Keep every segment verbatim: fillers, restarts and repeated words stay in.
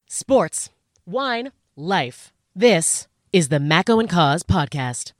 Sports, wine, life. This is the Macco and Cause podcast.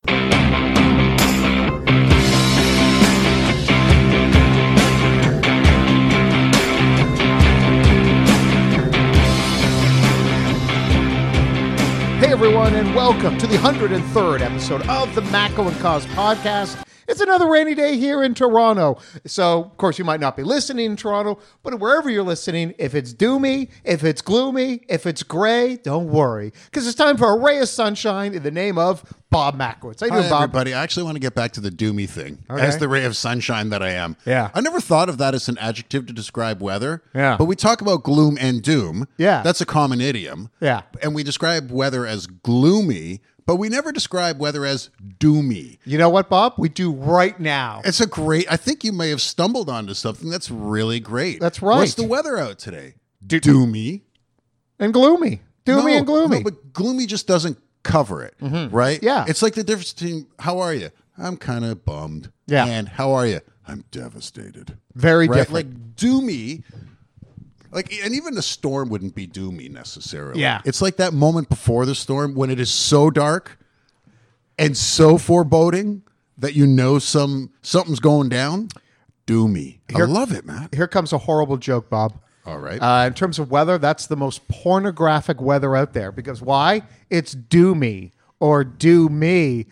Hey everyone, and welcome to the one hundred third episode of the Macco and Cause podcast. It's another rainy day here in Toronto. So, of course, you might not be listening in Toronto, but wherever you're listening, if it's doomy, if it's gloomy, if it's gray, don't worry. Because it's time for a ray of sunshine in the name of Bob Mackowitz. How you Hi, doing, Bob? everybody. I actually want to get back to the doomy thing. Okay. As the ray of sunshine that I am. Yeah. I never thought of that as an adjective to describe weather. Yeah. But we talk about gloom and doom. Yeah. That's a common idiom. Yeah. And we describe weather as gloomy, but we never describe weather as doomy. You know what, Bob? We do right now. It's a great, I think you may have stumbled onto something that's really great. That's right. What's the weather out today? Do- doomy. And gloomy. Doomy No, and gloomy. No, but gloomy just doesn't cover it, right? Yeah. It's like the difference between, how are you? I'm kind of bummed. Yeah. And how are you? I'm devastated. Very Right? different. Like doomy, like, and even the storm wouldn't be doomy necessarily. Yeah. It's like that moment before the storm when it is so dark and so foreboding that you know some something's going down. Doomy. Here- I love it, man. Here comes a horrible joke, Bob. All right. Uh, in terms of weather, that's the most pornographic weather out there. Because why? It's doomy or do me.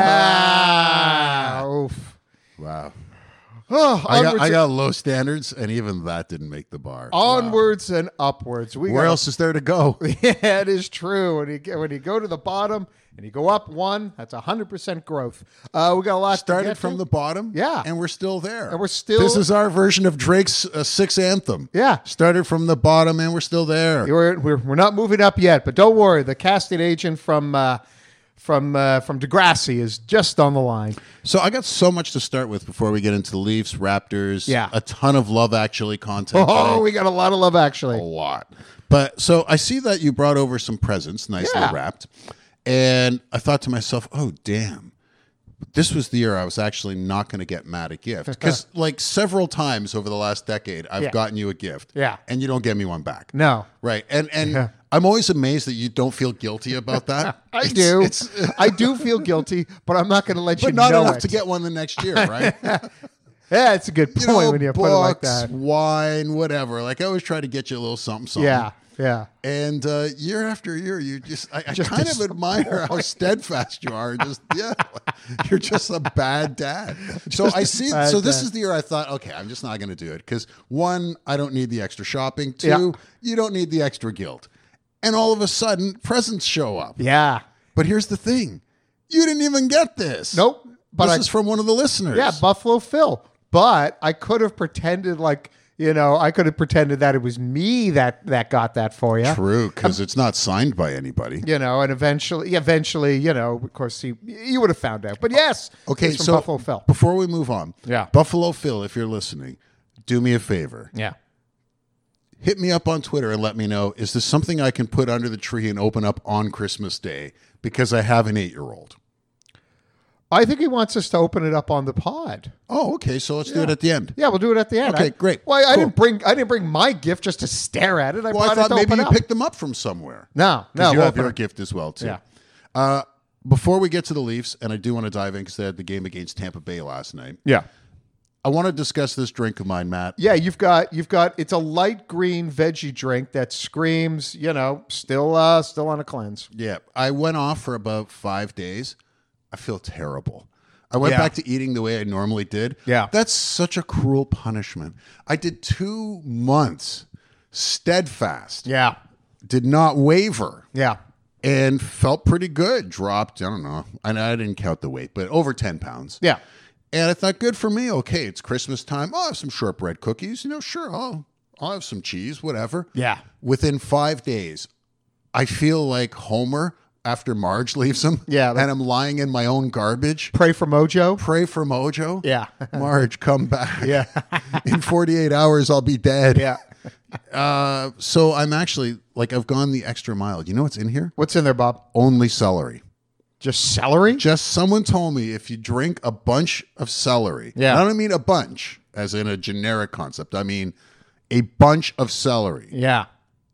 Ah, oof. wow. Oh, I got, onwards, I got low standards, and even that didn't make the bar. onwards and upwards. We Where got- else is there to go? Yeah, it is true. When you get, when you go to the bottom and you go up one, that's a hundred percent growth. Uh, we got a lot to Started get from to. the bottom, Yeah. and we're still there. And we're still- This is our version of Drake's uh, Six Anthem. Yeah. Started from the bottom, and we're still there. We're, we're we're not moving up yet, but don't worry. The casting agent from uh, from uh, from Degrassi is just on the line. So I got so much to start with before we get into the Leafs, Raptors. Yeah. A ton of Love Actually content. Oh, today. we got a lot of love, actually. a lot. But so I see that you brought over some presents, nicely Yeah. wrapped. And I thought to myself, oh, damn. This was the year I was actually not going to get Matt a gift. Because, like, several times over the last decade, I've Yeah. gotten you a gift. Yeah. And you don't get me one back. No. Right. And and Yeah. I'm always amazed that you don't feel guilty about that. I It's- do. It's, I do feel guilty, but I'm not going to let you but not know enough it. to get one the next year, right? Yeah, it's a good point you know, when you books, put it like that. wine, whatever. Like, I always try to get you a little something, something. Yeah, yeah. And uh, year after year, you just, I, I Just kind of dis- admire how steadfast you are. Just, yeah, you're just a bad dad. So Just I a see, bad so this dad. is the year I thought, okay, I'm just not going to do it. Because one, I don't need the extra shopping. Two, Yeah. you don't need the extra guilt. And all of a sudden, presents show up. Yeah. But here's the thing. You didn't even get this. Nope. But this I, is from one of the listeners. yeah, Buffalo Phil. But I could have pretended like, you know, I could have pretended that it was me that, that got that for you. True, because it's not signed by anybody. You know, and eventually, eventually, you know, of course, you, you would have found out. But yes, Okay, it's from so Buffalo Phil. before we move on, Yeah. Buffalo Phil, if you're listening, do me a favor. Yeah. Hit me up on Twitter and let me know, is this something I can put under the tree and open up on Christmas Day? Because I have an eight-year-old. I think he wants us to open it up on the pod. Oh, okay, so let's do it at the end. Yeah, we'll do it at the end. Okay, I- great. Well, I Cool. didn't bring I didn't bring my gift just to stare at it. I Well, I brought thought it to maybe open you up. picked them up from somewhere. No, no. Because you we'll have open your it. gift as well, too. Yeah. Uh, before we get to the Leafs, and I do want to dive in because they had the game against Tampa Bay last night, Yeah. I want to discuss this drink of mine, Matt. Yeah, you've got you've got it's a light green veggie drink that screams, you know, still uh still on a cleanse. Yeah, I went off for about five days. I feel terrible. I went Yeah. back to eating the way I normally did. Yeah. That's such a cruel punishment. I did two months steadfast, Yeah. did not waver, Yeah. and felt pretty good. Dropped, I don't know, and I didn't count the weight, but over ten pounds. Yeah. And I thought, good for me. Okay, it's Christmas time. I'll have some shortbread cookies. You know, sure, I'll, I'll have some cheese, whatever. Yeah. Within five days, I feel like Homer after Marge leaves him. Yeah, like- and I'm lying in my own garbage. Pray for Mojo. Pray for Mojo. Yeah. Marge, come back. Yeah. In forty-eight hours, I'll be dead. Yeah. Uh, so I'm actually, like, I've gone the extra mile. You know what's in here? What's in there, Bob? Only celery. Just celery? Just someone told me if you drink a bunch of celery, Yeah. and I don't mean a bunch as in a generic concept. I mean a bunch of celery. Yeah.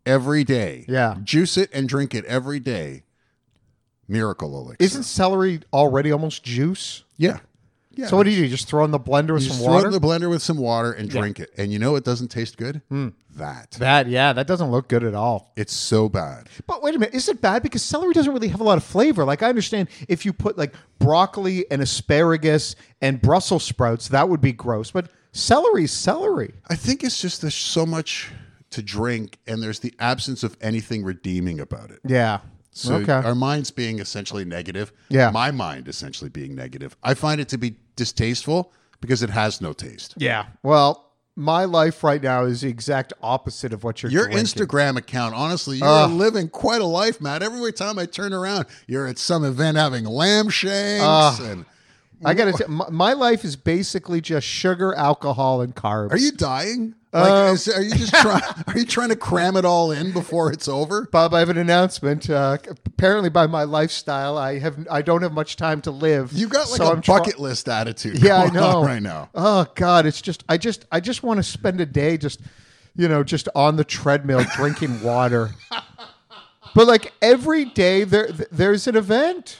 every day. Yeah. Juice it and drink it every day. Miracle elixir. Isn't celery already almost juice? Yeah. Yeah. So what do you do? You just throw it in the blender with You some just throw water? it in the blender with some water and drink it. And you know it doesn't taste good? That. That, yeah, that doesn't look good at all. It's so bad. But wait a minute, is it bad? Because celery doesn't really have a lot of flavor. Like I understand if you put like broccoli and asparagus and Brussels sprouts, that would be gross. But celery's celery. I think it's just there's so much to drink and there's the absence of anything redeeming about it. Yeah. So okay. our minds being essentially negative. Yeah. My mind essentially being negative. I find it to be distasteful because it has no taste. Yeah. Well, my life right now is the exact opposite of what you're Your drinking. Instagram account, honestly, you're Ugh. living quite a life, Matt. Every time I turn around, you're at some event having lamb shanks Ugh. and I got to my, my life is basically just sugar, alcohol, and carbs. are you dying? Like, Um, is, are you just trying? Are you trying to cram it all in before it's over? Bob, I have an announcement. Uh, apparently, by my lifestyle, I have I don't have much time to live. You got like so a I'm try- bucket list attitude. Yeah, I going on know. right now. Oh God, it's just I just I just want to spend a day just you know just on the treadmill drinking water. But like every day there there's an event.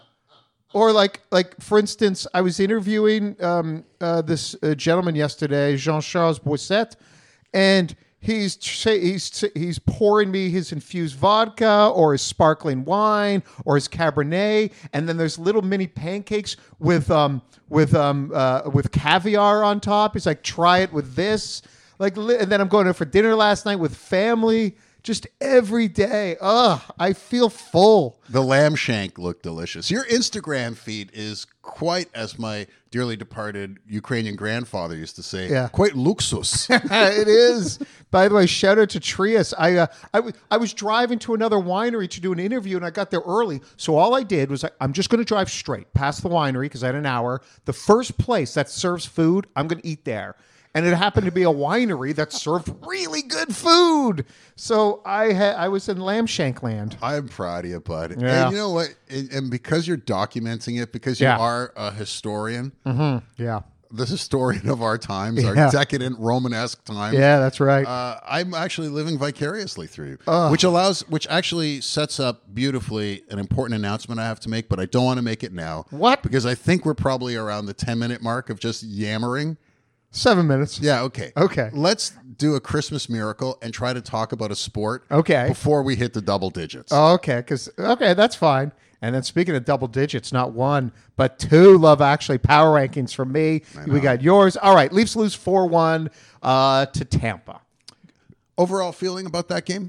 Or like, like for instance, I was interviewing um, uh, this uh, gentleman yesterday, Jean-Charles Boisset, and he's he's he's pouring me his infused vodka or his sparkling wine or his Cabernet, and then there's little mini pancakes with um with um uh, with caviar on top. He's like, try it with this, like, and then I'm going out for dinner last night with family. Just every day. Ugh, I feel full. The lamb shank looked delicious. Your Instagram feed is quite, as my dearly departed Ukrainian grandfather used to say, Yeah. quite luxus. It is. By the way, shout out to Trias. I, uh, I, w- I was driving to another winery to do an interview, and I got there early. So all I did was I, I'm just going to drive straight past the winery because I had an hour. The first place that serves food, I'm going to eat there. And it happened to be a winery that served really good food. So I had I was in Lamshank land. I'm proud of you, bud. Yeah. And you know what? And, and because you're documenting it, because you Yeah. are a historian, Yeah. the historian of our times, Yeah. our decadent Romanesque times. Yeah, that's right. Uh, I'm actually living vicariously through you, which allows, which actually sets up beautifully an important announcement I have to make, but I don't want to make it now. What? Because I think we're probably around the ten minute mark of just yammering. Seven minutes. Yeah, okay. Okay. Let's do a Christmas miracle and try to talk about a sport Okay. before we hit the double digits. Oh, okay, because okay, that's fine. And then speaking of double digits, not one but two Love Actually power rankings from me. We got yours. All right, Leafs lose four one uh, to Tampa. Overall feeling about that game?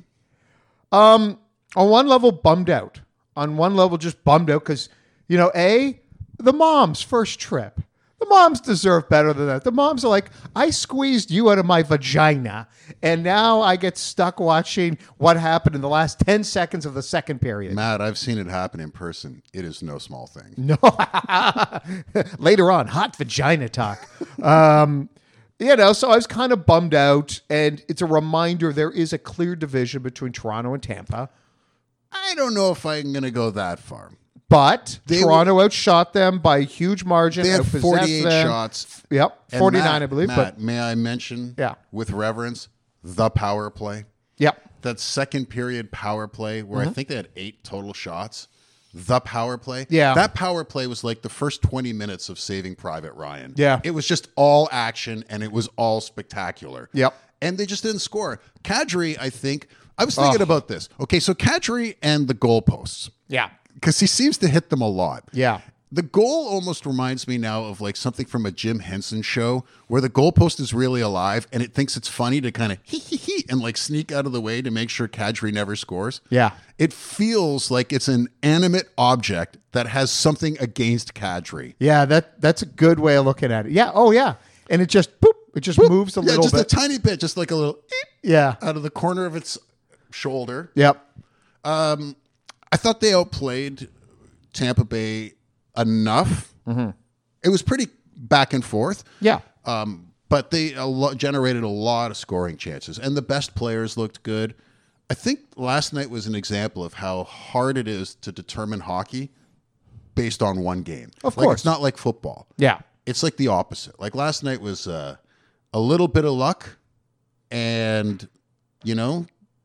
On one level, bummed out. On one level, just bummed out because you know, a the mom's first trip. The moms deserve better than that. The moms are like, I squeezed you out of my vagina, and now I get stuck watching what happened in the last ten seconds of the second period. Matt, I've seen it happen in person. It is no small thing. No. Later on, hot vagina talk. Um, you know, so I was kind of bummed out, and it's a reminder there is a clear division between Toronto and Tampa. I don't know if I'm going to go that far. But They Toronto outshot them by a huge margin. They had outpossessed forty-eight them. shots. Yep, And forty-nine, Matt, I believe. Matt, But may I mention, Yeah. with reverence, the power play? yep, That second period power play where I think they had eight total shots. The power play. Mm-hmm. Yeah. That power play was like the first twenty minutes of Saving Private Ryan. Yeah. It was just all action and it was all spectacular. Yep. And they just didn't score. Kadri, I think, I was thinking about this. Okay, so Kadri and the goalposts. yeah, Because he seems to hit them a lot. yeah. The goal almost reminds me now of like something from a Jim Henson show where the goalpost is really alive and it thinks it's funny to kind of hee hee hee and like sneak out of the way to make sure Kadri never scores. Yeah. It feels like it's an animate object that has something against Kadri. Yeah, that that's a good way of looking at it. Yeah, oh yeah. And it just boop, it just moves a Yeah, little just bit. a tiny bit, just like a little eep yeah. out of the corner of its shoulder. Yep. I thought they outplayed Tampa Bay enough. Mm-hmm. It was pretty back and forth. Yeah. Um, but they a lo- generated a lot of scoring chances, and the best players looked good. I think last night was an example of how hard it is to determine hockey based on one game. Of Like, course. it's not like football. Yeah. It's like the opposite. Like last night was uh, a little bit of luck, and you know,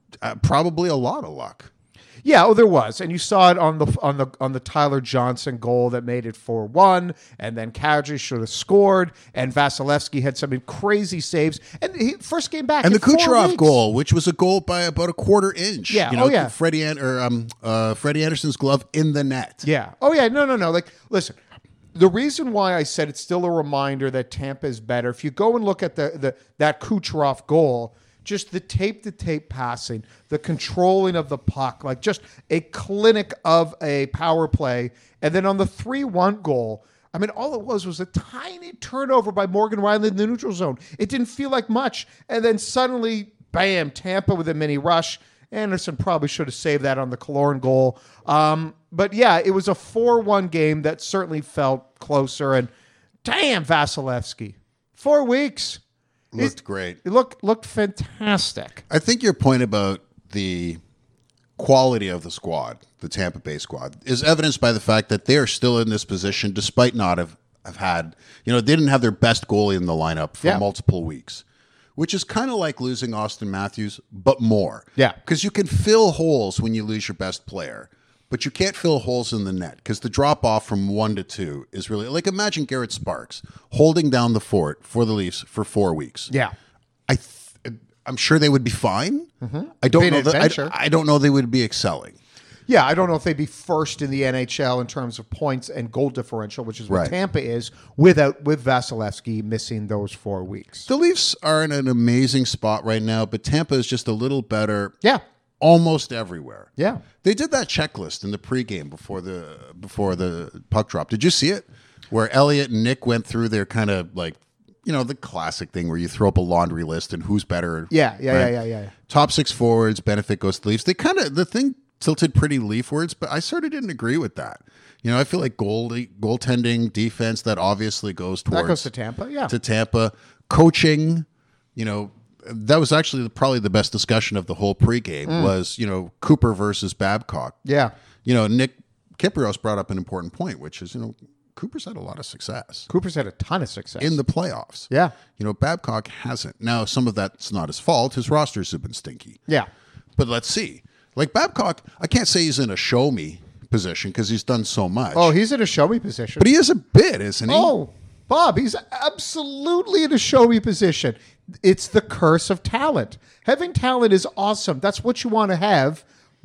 uh, probably a lot of luck. Yeah, oh, there was, and you saw it on the on the on the Tyler Johnson goal that made it four one, and then Kadri should have scored, and Vasilevsky had some crazy saves, and he first game back, And in the four Kucherov weeks. goal, which was a goal by about a quarter inch. Yeah, you know, oh, yeah. Freddie An- or um, uh, Freddie Anderson's glove in the net. Yeah. Oh, yeah. No, no, no. Like, listen, the reason why I said it's still a reminder that Tampa is better, if you go and look at the, the that Kucherov goal, just the tape-to-tape passing, the controlling of the puck, like just a clinic of a power play. And then on the three one goal, I mean, all it was was a tiny turnover by Morgan Riley in the neutral zone. It didn't feel like much. And then suddenly, bam, Tampa with a mini rush. Anderson probably should have saved that on the Killorn goal. Um, but yeah, it was a four one game that certainly felt closer. And damn, Vasilevsky. Four weeks. Looked It- great. It looked, looked fantastic. I think your point about the quality of the squad, the Tampa Bay squad, is evidenced by the fact that they are still in this position despite not have, have had, you know, they didn't have their best goalie in the lineup for Yeah. multiple weeks, which is kind of like losing Austin Matthews, but more. Yeah. Because you can fill holes when you lose your best player, but you can't fill holes in the net because the drop off from one to two is really like imagine Garrett Sparks holding down the fort for the Leafs for four weeks. Yeah. I th- I'm sure they would be fine. I don't Be an know that adventure. I, I don't know they would be excelling. Yeah, I don't know if they'd be first in the N H L in terms of points and goal differential, which is what Right. Tampa is, without with Vasilevsky missing those four weeks. The Leafs are in an amazing spot right now, but Tampa is just a little better Yeah. almost everywhere. Yeah. They did that checklist in the pregame before the before the puck drop. Did you see it? Where Elliott and Nick went through their kind of like, you know, the classic thing where you throw up a laundry list and who's better. Yeah, yeah, right? yeah, yeah, yeah, yeah. Top six forwards, benefit goes to the Leafs. They kind of, the thing tilted pretty Leafwards, but I sort of didn't agree with that. You know, I feel like goal, goaltending, defense, that obviously goes towards That goes to Tampa, yeah. to Tampa. Coaching, you know, that was actually probably the best discussion of the whole pregame Mm. was, you know, Cooper versus Babcock. Yeah. You know, Nick Kypreos brought up an important point, which is, you know, Cooper's had a lot of success Cooper's had a ton of success. in the playoffs. Yeah. You know, Babcock hasn't. Now, some of that's not his fault. His rosters have been stinky. Yeah. But let's see. Like Babcock, I can't say he's in a show me position because he's done so much. Oh, he's in a show me position. but he is a bit, isn't he? Oh, Bob, he's absolutely in a show me position. It's the curse of talent. Having talent is awesome. That's what you want to have.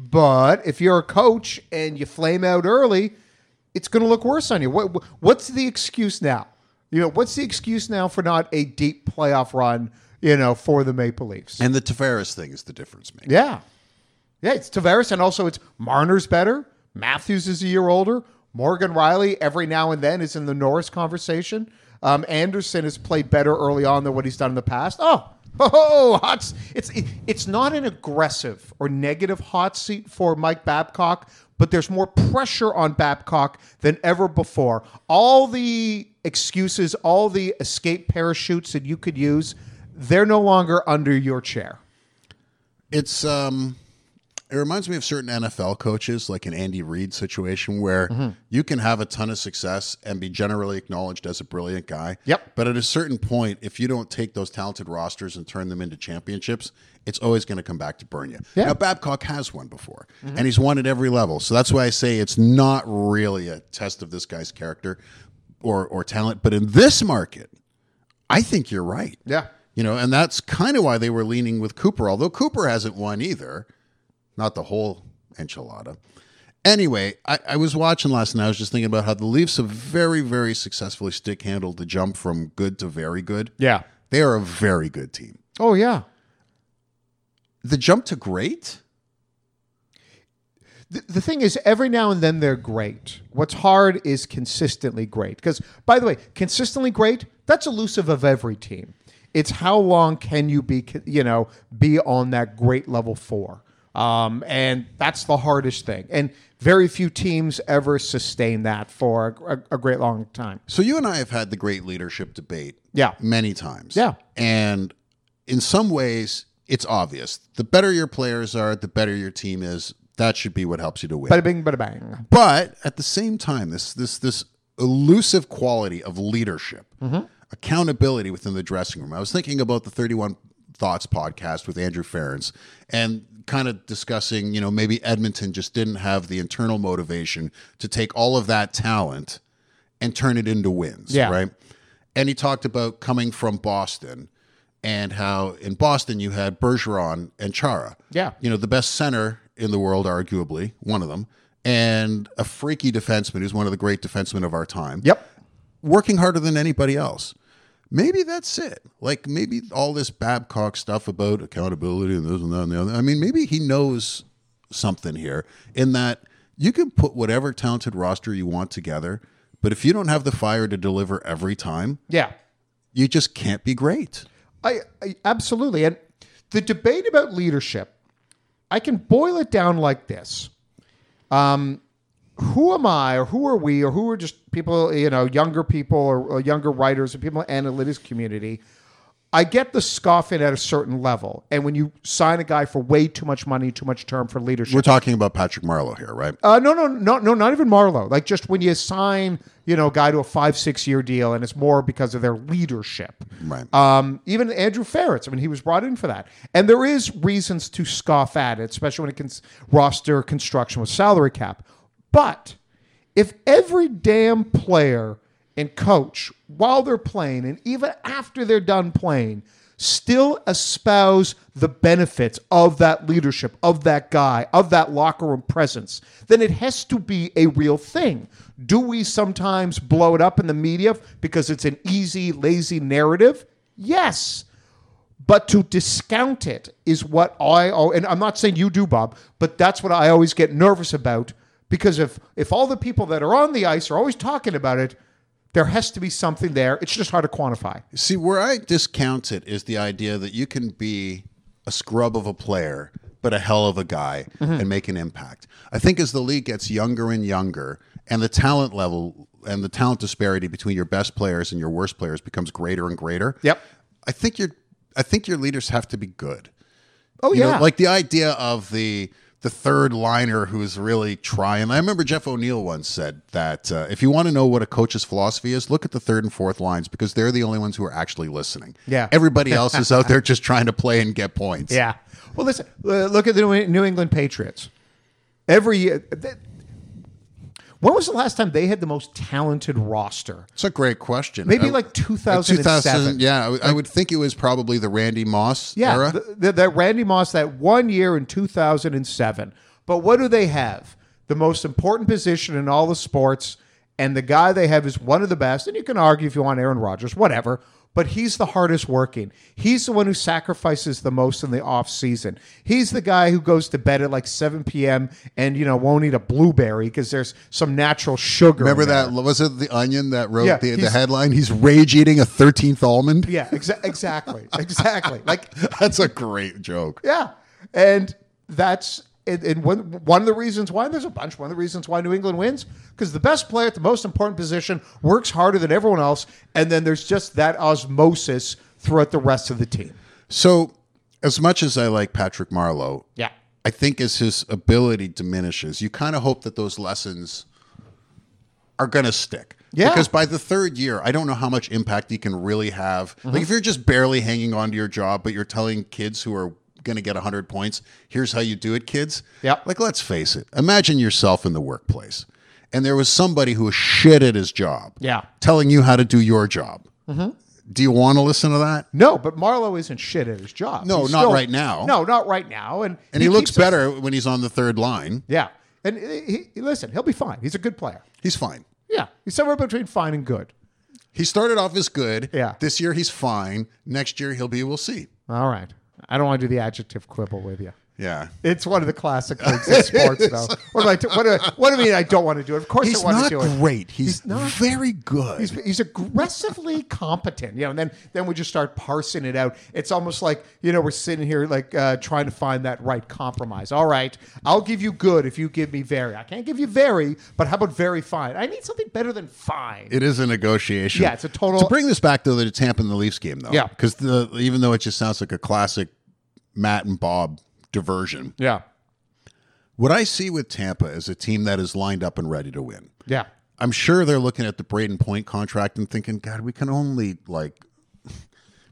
But if you're a coach and you flame out early, it's going to look worse on you. What, what's the excuse now? You know, what's the excuse now for not a deep playoff run, you know, for the Maple Leafs? And the Tavares thing is the difference maker. Yeah. Yeah, it's Tavares, and also it's Marner's better. Matthews is a year older. Morgan Riley, every now and then, is in the Norris conversation. Um, Anderson has played better early on than what he's done in the past. Oh, oh, hot. s- It's it, it's not an aggressive or negative hot seat for Mike Babcock, but there's more pressure on Babcock than ever before. All the excuses, all the escape parachutes that you could use, they're no longer under your chair. It's um it reminds me of certain N F L coaches, like an Andy Reid situation where Mm-hmm. you can have a ton of success and be generally acknowledged as a brilliant guy. Yep. But at a certain point, if you don't take those talented rosters and turn them into championships, it's always going to come back to burn you. Yeah. Now, Babcock has won before, and he's won at every level. So that's why I say it's not really a test of this guy's character or or talent. But in this market, I think you're right. Yeah. You know, and that's kind of why they were leaning with Cooper, although Cooper hasn't won either. Not the whole enchilada. Anyway, I, I was watching last night. I was just thinking about how the Leafs have very, very successfully stick handled the jump from good to very good. Yeah. They are a very good team. Oh, yeah. The jump to great? The, the thing is, every now and then they're great. What's hard is consistently great. Because, by the way, consistently great, that's elusive of every team. It's how long can you be, you know, be on that great level four. Um, and that's the hardest thing. And very few teams ever sustain that for a, a great long time. So you and I have had the great leadership debate Yeah. many times. Yeah. And in some ways, it's obvious. The better your players are, the better your team is. That should be what helps you to win. Bada bing, bada bang. But at the same time, this this this elusive quality of leadership, accountability within the dressing room. I was thinking about the thirty-one Thoughts podcast with Andrew Ferentz, and kind of discussing, you know, maybe Edmonton just didn't have the internal motivation to take all of that talent and turn it into wins, Yeah. right? And he talked about coming from Boston and how in Boston you had Bergeron and Chara. Yeah. You know, the best center in the world, arguably, one of them, and a freaky defenseman who's one of the great defensemen of our time. Yep. Working harder than anybody else. Maybe that's it. Like maybe all this Babcock stuff about accountability and this and that and the other. I mean, maybe he knows something here in that you can put whatever talented roster you want together, but if you don't have the fire to deliver every time, Yeah. you just can't be great. I, I absolutely. And the debate about leadership, I can boil it down like this. Um, who am I, or who are we, or who are just people, you know, younger people or, or younger writers and people in the analytics community? I get the scoffing at a certain level. And when you sign a guy for way too much money, too much term for leadership. We're talking about Patrick Marleau here, right? Uh, no, no, no, no, not even Marleau. Like just when you sign, you know, a guy to a five, six year deal, and it's more because of their leadership. Right. Um, even Andrew Ferretz, I mean, he was brought in for that. And there is reasons to scoff at it, especially when it comes roster construction with salary cap. But if every damn player and coach, while they're playing and even after they're done playing, still espouse the benefits of that leadership, of that guy, of that locker room presence, then it has to be a real thing. Do we sometimes blow it up in the media because it's an easy, lazy narrative? Yes. But to discount it is what I, and I'm not saying you do, Bob, but that's what I always get nervous about, because if, if all the people that are on the ice are always talking about it, there has to be something there. It's just hard to quantify. See, where I discount it is the idea that you can be a scrub of a player, but a hell of a guy mm-hmm. and make an impact. I think as the league gets younger and younger, and the talent level and the talent disparity between your best players and your worst players becomes greater and greater. Yep. I think your I think your leaders have to be good. Oh you yeah. know, like the idea of the the third liner who's really trying. I remember Jeff O'Neill once said that uh, if you want to know what a coach's philosophy is, look at the third and fourth lines, because they're the only ones who are actually listening. Yeah. Everybody else is out there just trying to play and get points. Yeah. Well, listen, uh, look at the New England Patriots. Every year, they, when was the last time they had the most talented roster? It's a great question. Maybe I, like two thousand seven. two thousand, yeah, I, like, I would think it was probably the Randy Moss yeah, era. The, the, that Randy Moss, that one year in two thousand seven. But what do they have? The most important position in all the sports, and the guy they have is one of the best. And you can argue if you want Aaron Rodgers, whatever. But he's the hardest working. He's the one who sacrifices the most in the off season. He's the guy who goes to bed at like seven p.m. and, you know, won't eat a blueberry because there's some natural sugar. Remember in there. that? Was it The Onion that wrote Yeah, the, the he's- headline? He's rage eating a thirteenth almond. Yeah, exa- exactly. Exactly. Like, That's a great joke. yeah. And that's, and, and one, one of the reasons why, and there's a bunch, one of the reasons why New England wins, because the best player at the most important position works harder than everyone else, and then there's just that osmosis throughout the rest of the team. So, as much as I like Patrick Marleau, Yeah. I think as his ability diminishes, you kind of hope that those lessons are going to stick. Yeah. Because by the third year, I don't know how much impact he can really have. Mm-hmm. Like if you're just barely hanging on to your job, but you're telling kids who are going to get one hundred points, here's how you do it, kids. Yep. Like, let's face it. Imagine yourself in the workplace, and there was somebody who was shit at his job. Yeah. Telling you how to do your job. Mm-hmm. Do you want to listen to that? No, but Marleau isn't shit at his job. No, He's not still- right now. No, not right now. And, And he, looks keeps us- better when he's on the third line. Yeah. And he, he, listen, he'll be fine. He's a good player. He's fine. Yeah. He's somewhere between fine and good. He started off as good. Yeah. This year he's fine. Next year he'll be, we'll see. All right. I don't want to do the adjective quibble with you. Yeah. It's one of the classic things in sports, though. What do I? T- what, do I what do I mean? I don't want to do it. Of course, He's I want not to do it. great. He's, He's not- very good. He's, he's aggressively competent, you know. And then, then we just start parsing it out. It's almost like, you know, we're sitting here like uh, trying to find that right compromise. All right, I'll give you good if you give me very. I can't give you very, but how about very fine? I need something better than fine. It is a negotiation. Yeah, it's a total- To bring this back to the Tampa and the Leafs game, though. Yeah. Because the even though it just sounds like a classic Matt and Bob diversion, yeah, what I see with Tampa is a team that is lined up and ready to win. yeah, I'm sure they're looking at the Braden Point contract and thinking, God, we can only like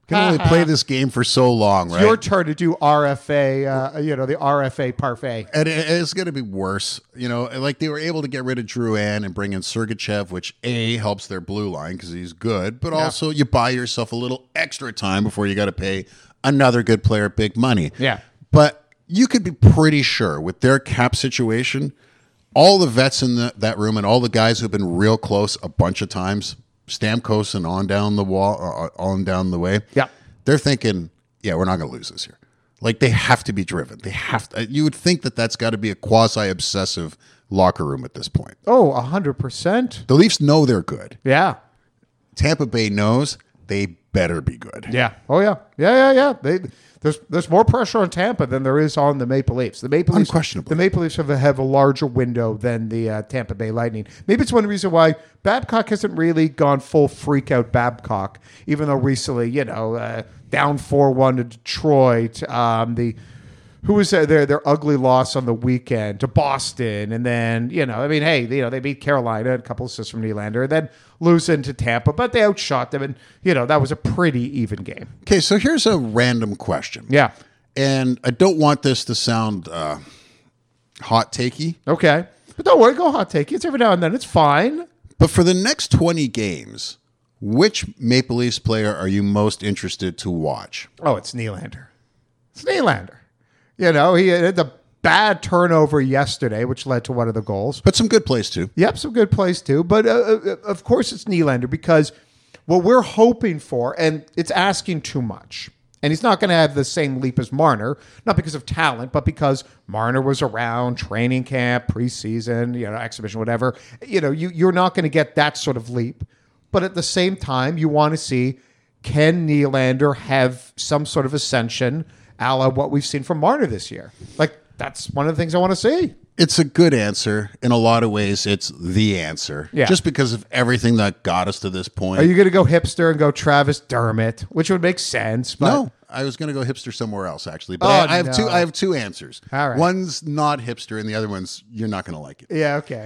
can only play this game for so long, right? Your turn to do R F A, uh, you know, the R F A parfait. And it- it's going to be worse. You know, like they were able to get rid of Drouin and bring in Sergachev, which A, helps their blue line because he's good, but also you buy yourself a little extra time before you got to pay another good player big money. Yeah. But you could be pretty sure with their cap situation, all the vets in the, that room and all the guys who've been real close a bunch of times, Stamkos and on down the wall, uh, on down the way. Yeah. They're thinking, yeah, we're not going to lose this year. Like they have to be driven. They have to. You would think that that's got to be a quasi-obsessive locker room at this point. Oh, one hundred percent. The Leafs know they're good. Yeah. Tampa Bay knows they better be good. Yeah. Oh, yeah. Yeah, yeah, yeah. They, there's there's more pressure on Tampa than there is on the Maple Leafs. The Maple Leafs, Unquestionably. The Maple Leafs have a, have a larger window than the uh, Tampa Bay Lightning. Maybe it's one reason why Babcock hasn't really gone full freak out Babcock, even though recently, you know, uh, down four one to Detroit, um, the who was their, their their ugly loss on the weekend to Boston, and then you know, I mean, hey, you know, they beat Carolina, a couple assists from Nylander, and then losing to Tampa, but they outshot them, and you know, that was a pretty even game. Okay, so here's a random question. Yeah. And I don't want this to sound uh, hot takey, Okay, but don't worry, go hot take. It's every now and then. It's fine. but for the next twenty games, which Maple Leafs player are you most interested to watch? Oh, it's Nylander. It's Nylander. You know, he had the bad turnover yesterday, which led to one of the goals. But some good plays too. Yep, some good plays too. But uh, uh, of course, it's Nylander because what we're hoping for, and it's asking too much. And he's not going to have the same leap as Marner, not because of talent, but because Marner was around training camp, preseason, you know, exhibition, whatever. You know, you, you're not going to get that sort of leap. But at the same time, you want to see, can Nylander have some sort of ascension a la what we've seen from Marner this year? Like, that's one of the things I want to see. It's a good answer. In a lot of ways, it's the answer. Yeah. Just because of everything that got us to this point. Are you going to go hipster and go Travis Dermott, which would make sense? But No, I was going to go hipster somewhere else, actually. But Oh, I, I have no. two. I have two answers. All right. One's not hipster, and the other one's you're not going to like it. Yeah, okay.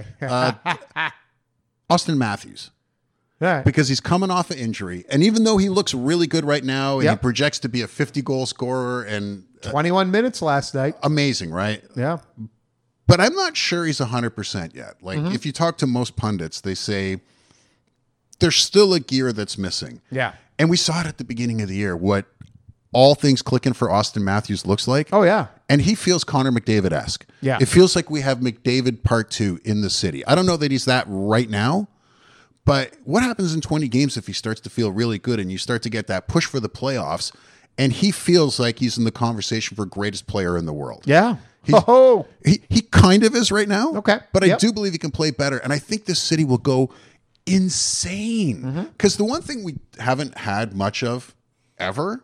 Austin Matthews, All right. because he's coming off an injury, and even though he looks really good right now, and Yep. he projects to be a fifty goal scorer, and uh, twenty-one minutes last night. amazing, right? Yeah. But I'm not sure he's one hundred percent yet. Like, Mm-hmm. if you talk to most pundits, they say there's still a gear that's missing. Yeah. And we saw it at the beginning of the year, what all things clicking for Austin Matthews looks like. Oh, yeah. And he feels Connor McDavid-esque. Yeah. It feels like we have McDavid part two in the city. I don't know that he's that right now, but what happens in twenty games if he starts to feel really good and you start to get that push for the playoffs and he feels like he's in the conversation for greatest player in the world? Yeah. He's- Oh, He he kind of is right now. Okay. But I Yep. do believe he can play better. And I think this city will go insane. Mm-hmm. Because the one thing we haven't had much of ever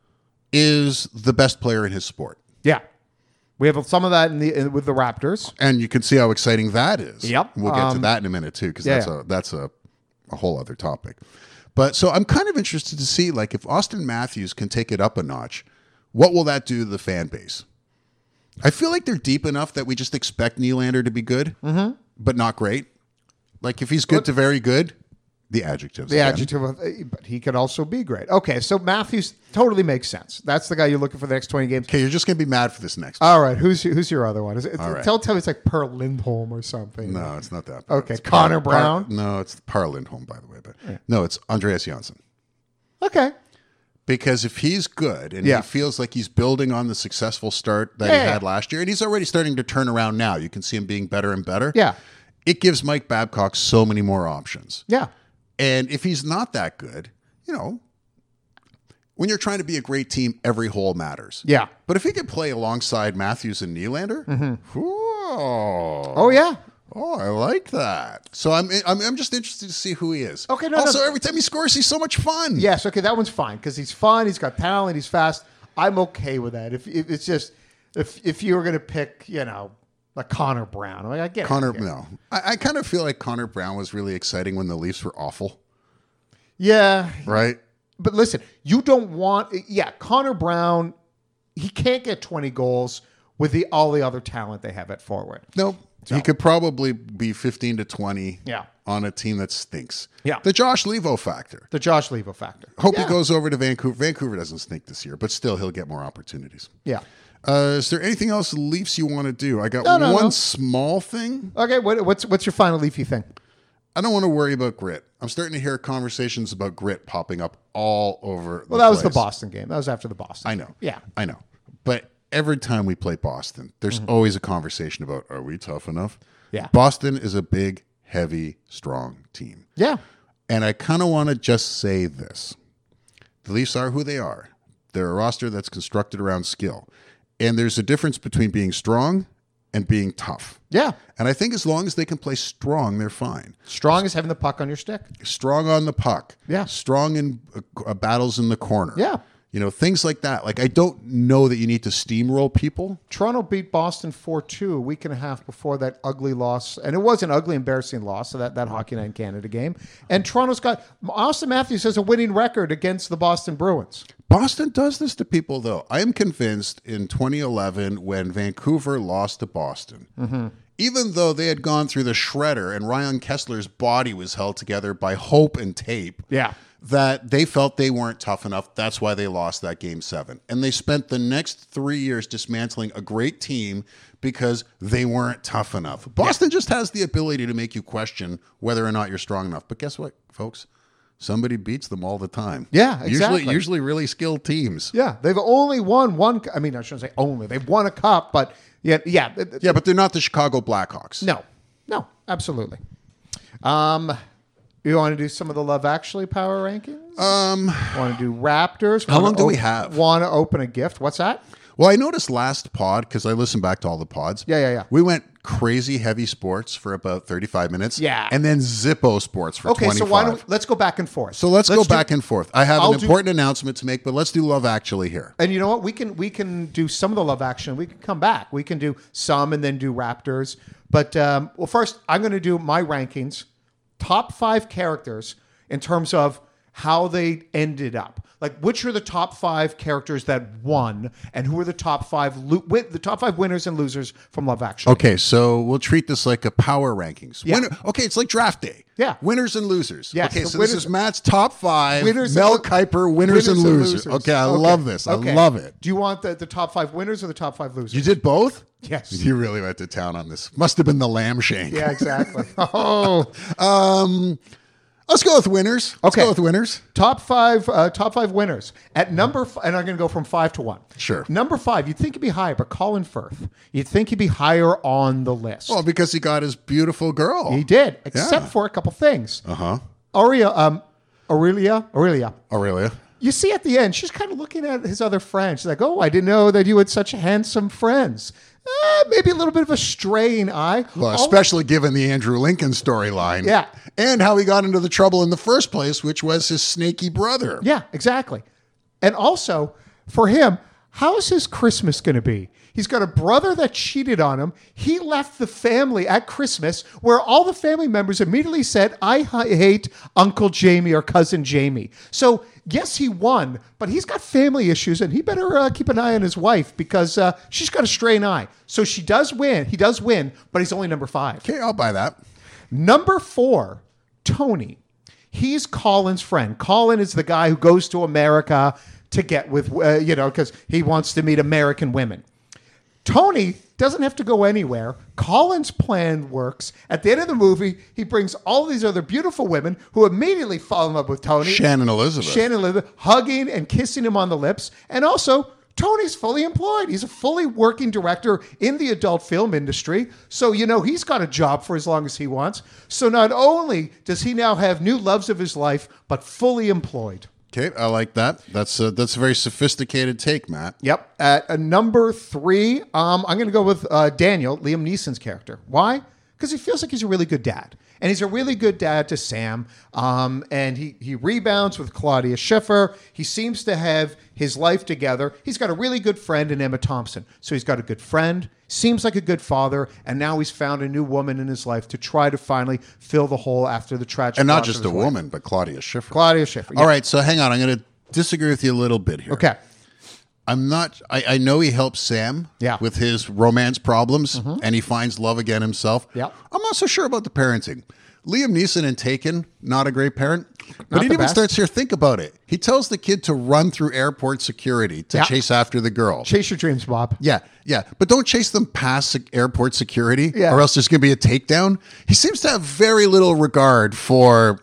is the best player in his sport. yeah. We have some of that in the in, with the Raptors. And you can see how exciting that is. Yep. We'll get to Um, that in a minute too, because yeah, that's yeah. a that's a, a whole other topic. But so I'm kind of interested to see, like, if Austin Matthews can take it up a notch, what will that do to the fan base? I feel like they're deep enough that we just expect Nylander to be good, Mm-hmm. but not great. Like, if he's good to very good, the adjectives. The again. adjective of, uh, but he could also be great. Okay, so Matthews totally makes sense. That's the guy you're looking for the next twenty games. Okay, you're just going to be mad for this next one. All right, who's who's your other one? Is it, All right. Tell tell me it's like Per Lindholm or something. No, it's not that. Okay, It's Connor Brown? no, it's Par Lindholm, by the way. But no, it's Andreas Janssen. Okay. Because if he's good and Yeah. he feels like he's building on the successful start that Yeah, he yeah. had last year, and he's already starting to turn around now, you can see him being better and better. Yeah. It gives Mike Babcock so many more options. Yeah. And if he's not that good, you know, when you're trying to be a great team, every hole matters. Yeah. But if he could play alongside Matthews and Nylander, whoa. Oh yeah. Oh, I like that. So I'm, I'm I'm just interested to see who he is. Okay, no, no. Also, every time he scores, he's so much fun. Yes. Okay, that one's fine because he's fun. He's got talent. He's fast. I'm okay with that. If, if it's just if if you were going to pick, you know, like Connor Brown, like I get it. Connor, I get it. no. I, I kind of feel like Connor Brown was really exciting when the Leafs were awful, Yeah, right? but listen, you don't want. Yeah, Connor Brown. He can't get twenty goals with the all the other talent they have at forward. Nope. So- He could probably be fifteen to twenty Yeah. on a team that stinks. Yeah. The Josh Levo factor. The Josh Levo factor. Hope yeah. he goes over to Vancouver. Vancouver doesn't stink this year, but still he'll get more opportunities. Yeah. Uh, is there anything else Leafs you want to do? I got No, no, one no. small thing. Okay, what, what's what's your final Leafy thing? I don't want to worry about grit. I'm starting to hear conversations about grit popping up all over the Well, that was the place. Boston game. That was after the Boston. I game. know. Yeah. I know. But every time we play Boston, there's Mm-hmm. always a conversation about, are we tough enough? Yeah. Boston is a big, heavy, strong team. Yeah. And I kind of want to just say this. The Leafs are who they are. They're a roster that's constructed around skill. And there's a difference between being strong and being tough. Yeah. And I think as long as they can play strong, they're fine. Strong as having the puck on your stick. Strong on the puck. Yeah. Strong in uh, uh, battles in the corner. Yeah. You know, things like that. Like, I don't know that you need to steamroll people. Toronto beat Boston four two a week and a half before that ugly loss. And it was an ugly, embarrassing loss, so that, that Hockey Night in Canada game. And Toronto's got... Austin Matthews has a winning record against the Boston Bruins. Boston does this to people, though. I am convinced in twenty eleven when Vancouver lost to Boston, Mm-hmm. even though they had gone through the shredder and Ryan Kessler's body was held together by hope and tape, Yeah. that they felt they weren't tough enough. That's why they lost that game seven. And they spent the next three years dismantling a great team because they weren't tough enough. Boston just has the ability to make you question whether or not you're strong enough. But guess what, folks? Somebody beats them all the time. Yeah, exactly. Usually, usually really skilled teams. Yeah. They've only won one... I mean, I shouldn't say only. They've won a cup, but... Yeah, yeah. Yeah, but they're not the Chicago Blackhawks. No. No, absolutely. Um... You want to do some of the Love Actually power rankings? Um, Want to do Raptors? How Wanna long do we op- have? Want to open a gift? What's that? well, I noticed last pod, because I listened back to all the pods. Yeah, yeah, yeah. We went crazy heavy sports for about thirty-five minutes. Yeah. And then Zippo sports for Okay, twenty-five. so why don't we, let's go back and forth. So let's, go do- back and forth. I have I'll an do- important announcement to make, but let's do Love Actually here. And you know what? We can we can do some of the Love Action. We can come back. We can do some and then do Raptors. But um, well, first I'm going to do my rankings, top five characters in terms of how they ended up. Like, which are the top five characters that won, and who are the top five lo- wi- the top five winners and losers from Love Actually? Okay, so we'll treat this like a power rankings. Yeah. Winner, okay, it's like draft day. Yeah. Winners and losers. Yes, Okay, the so winners- this is Matt's top five. Winners Mel and- Kiper, winners, and, losers. Okay, I Okay. love this. Okay. I love it. Do you want the, the top five winners or the top five losers? You did both? Yes. You really went to town on this. Must have been the lamb shank. Yeah, exactly. Oh, Um, let's go with winners. Let's Okay. go with winners. top five, uh, top five winners at number, f- and I'm going to go from five to one. Sure. Number five, you'd think he'd be higher, but Colin Firth. You'd think he'd be higher on the list. Well, because he got his beautiful girl. He did, except Yeah. for a couple things. Uh huh. Aurelia, um, Aurelia, Aurelia. Aurelia. You see at the end, she's kind of looking at his other friends. She's like, "Oh, I didn't know that you had such handsome friends." Uh, maybe a little bit of a straying eye. Well, All- especially given the Andrew Lincoln storyline. Yeah. And how he got into the trouble in the first place, which was his snaky brother. Yeah, exactly. And also, for him, how's his Christmas going to be? He's got a brother that cheated on him. He left the family at Christmas where all the family members immediately said, I hi- hate Uncle Jamie or Cousin Jamie. So, yes, he won, but he's got family issues and he better uh, keep an eye on his wife because uh, she's got a strained eye. So she does win. He does win, but he's only number five. Okay, I'll buy that. Number four, Tony. He's Colin's friend. Colin is the guy who goes to America to get with, uh, you know, because he wants to meet American women. Tony doesn't have to go anywhere. Colin's plan works. At the end of the movie, he brings all these other beautiful women who immediately fall in love with Tony. Shannon Elizabeth. Shannon Elizabeth, hugging and kissing him on the lips. And also, Tony's fully employed. He's a fully working director in the adult film industry. So, you know, he's got a job for as long as he wants. So not only does he now have new loves of his life, but fully employed. Okay, I like that. That's a, that's a very sophisticated take, Matt. Yep. At uh, number three, um, I'm going to go with uh, Daniel, Liam Neeson's character. Why? Because he feels like he's a really good dad. And he's a really good dad to Sam. Um, and he, he rebounds with Claudia Schiffer. He seems to have his life together. He's got a really good friend in Emma Thompson. So he's got a good friend, seems like a good father, and now he's found a new woman in his life to try to finally fill the hole after the tragic And not loss just of a his wife. woman, but Claudia Schiffer. Claudia Schiffer. Yeah. All right, so hang on. I'm going to disagree with you a little bit here. Okay. I'm not. I, I know he helps Sam Yeah. with his romance problems, and he finds love again himself. Yeah. I'm not so sure about the parenting. Liam Neeson in Taken, not a great parent. But Not he the even best. starts here. Think about it. He tells the kid to run through airport security to Yeah. chase after the girl. Chase your dreams, Bob. Yeah, yeah. But don't chase them past sec- airport security, Yeah. or else there's going to be a takedown. He seems to have very little regard for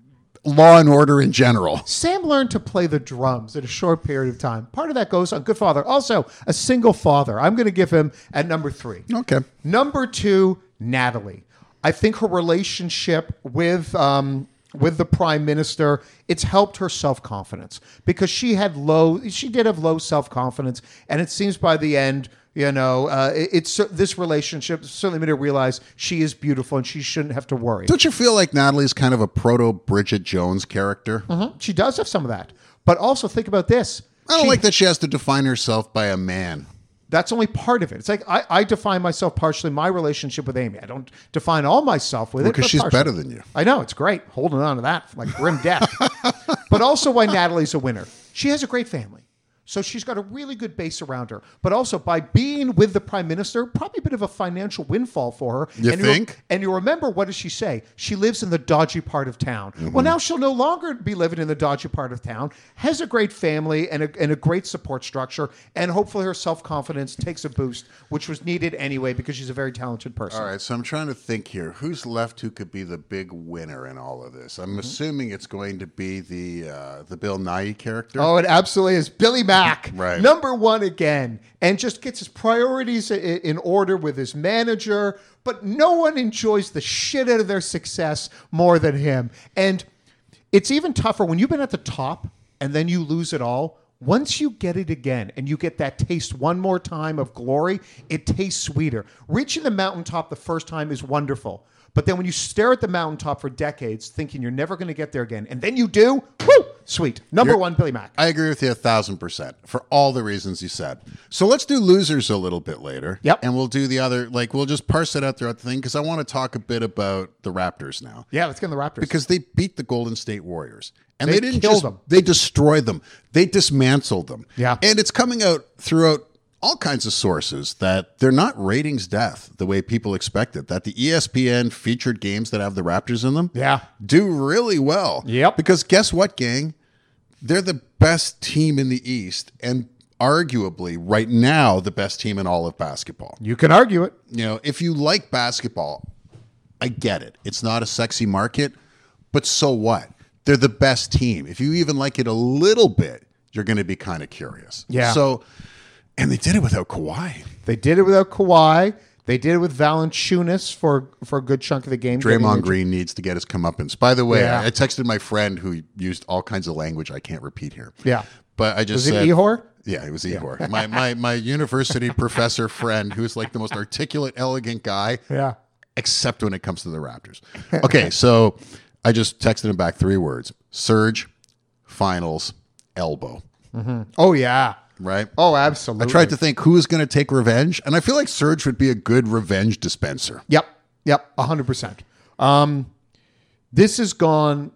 law and order in general. Sam learned to play the drums in a short period of time. Part of that goes on good father. Also, a single father. I'm going to give him at number three. Okay. Number two, Natalie. I think her relationship with um, with the prime minister, it's helped her self-confidence because she had low, she did have low self-confidence, and it seems by the end, you know, uh, it, it's this relationship certainly made her realize she is beautiful and she shouldn't have to worry. Don't you feel like Natalie's kind of a proto Bridget Jones character? Mhm. She does have some of that, but also think about this. I don't She- like that she has to define herself by a man. That's only part of it. It's like I, I define myself partially my relationship with Amy. I don't define all myself with it. Because but she's partially. better than you. I know, it's great. Holding on to that like grim death. But also why Natalie's a winner. She has a great family. So she's got a really good base around her. But also by being with the prime minister, probably a bit of a financial windfall for her. You and think? and you remember, what does she say? She lives in the dodgy part of town. Mm-hmm. Well, now she'll no longer be living in the dodgy part of town, has a great family and a, and a great support structure, and hopefully her self-confidence takes a boost, which was needed anyway because she's a very talented person. All right, so I'm trying to think here. Who's left who could be the big winner in all of this? I'm assuming it's going to be the uh, the Bill Nighy character. Oh, it absolutely is. Billy Mack, Right. number one again, and just gets his priorities i- in order with his manager. But no one enjoys the shit out of their success more than him. And it's even tougher when you've been at the top and then you lose it all. Once you get it again and you get that taste one more time of glory, it tastes sweeter. Reaching the mountaintop the first time is wonderful. But then when you stare at the mountaintop for decades thinking you're never going to get there again, and then you do, whoo, sweet. Number You're- one, Billy Mack. I agree with you a thousand percent for all the reasons you said. So let's do losers a little bit later. Yep. And we'll do the other, like, we'll just parse it out throughout the thing because I want to talk a bit about the Raptors now. Yeah, let's get in the Raptors. Because they beat the Golden State Warriors. And They they, didn't killed just, them. they destroyed them. They dismantled them. Yeah. And it's coming out throughout all kinds of sources that they're not ratings death the way people expected, that the E S P N featured games that have the Raptors in them Yeah. do really well. Yep. Because guess what, gang? They're the best team in the East and arguably right now the best team in all of basketball. You can argue it. You know, if you like basketball, I get it. It's not a sexy market, but so what? They're the best team. If you even like it a little bit, you're going to be kind of curious. Yeah. So, and they did it without Kawhi. They did it without Kawhi. They did it with Valanciunas for, for a good chunk of the game. Getting Draymond injured. Green needs to get his comeuppance. By the way, Yeah. I texted my friend who used all kinds of language I can't repeat here. Yeah. But I just Was it said, Ehor? Yeah, it was Ehor. My, my, my university professor friend who's like the most articulate, elegant guy. Yeah. Except when it comes to the Raptors. Okay, so I just texted him back three words: Surge, finals, elbow. Oh, yeah. Right? Oh, absolutely. I tried to think who is going to take revenge, and I feel like Surge would be a good revenge dispenser. Yep. Yep. one hundred percent. Um, this has gone,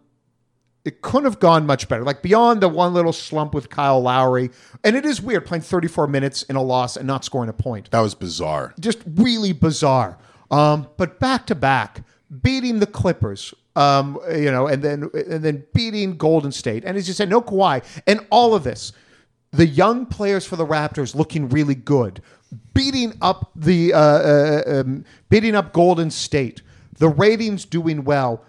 it couldn't have gone much better. Like beyond the one little slump with Kyle Lowry. And it is weird playing thirty-four minutes in a loss and not scoring a point. That was bizarre. Just really bizarre. Um, but back to back, beating the Clippers, um, you know, and then and then beating Golden State, and as you said, no Kawhi, and all of this, the young players for the Raptors looking really good, beating up the uh, uh, um, beating up Golden State, the ratings doing well.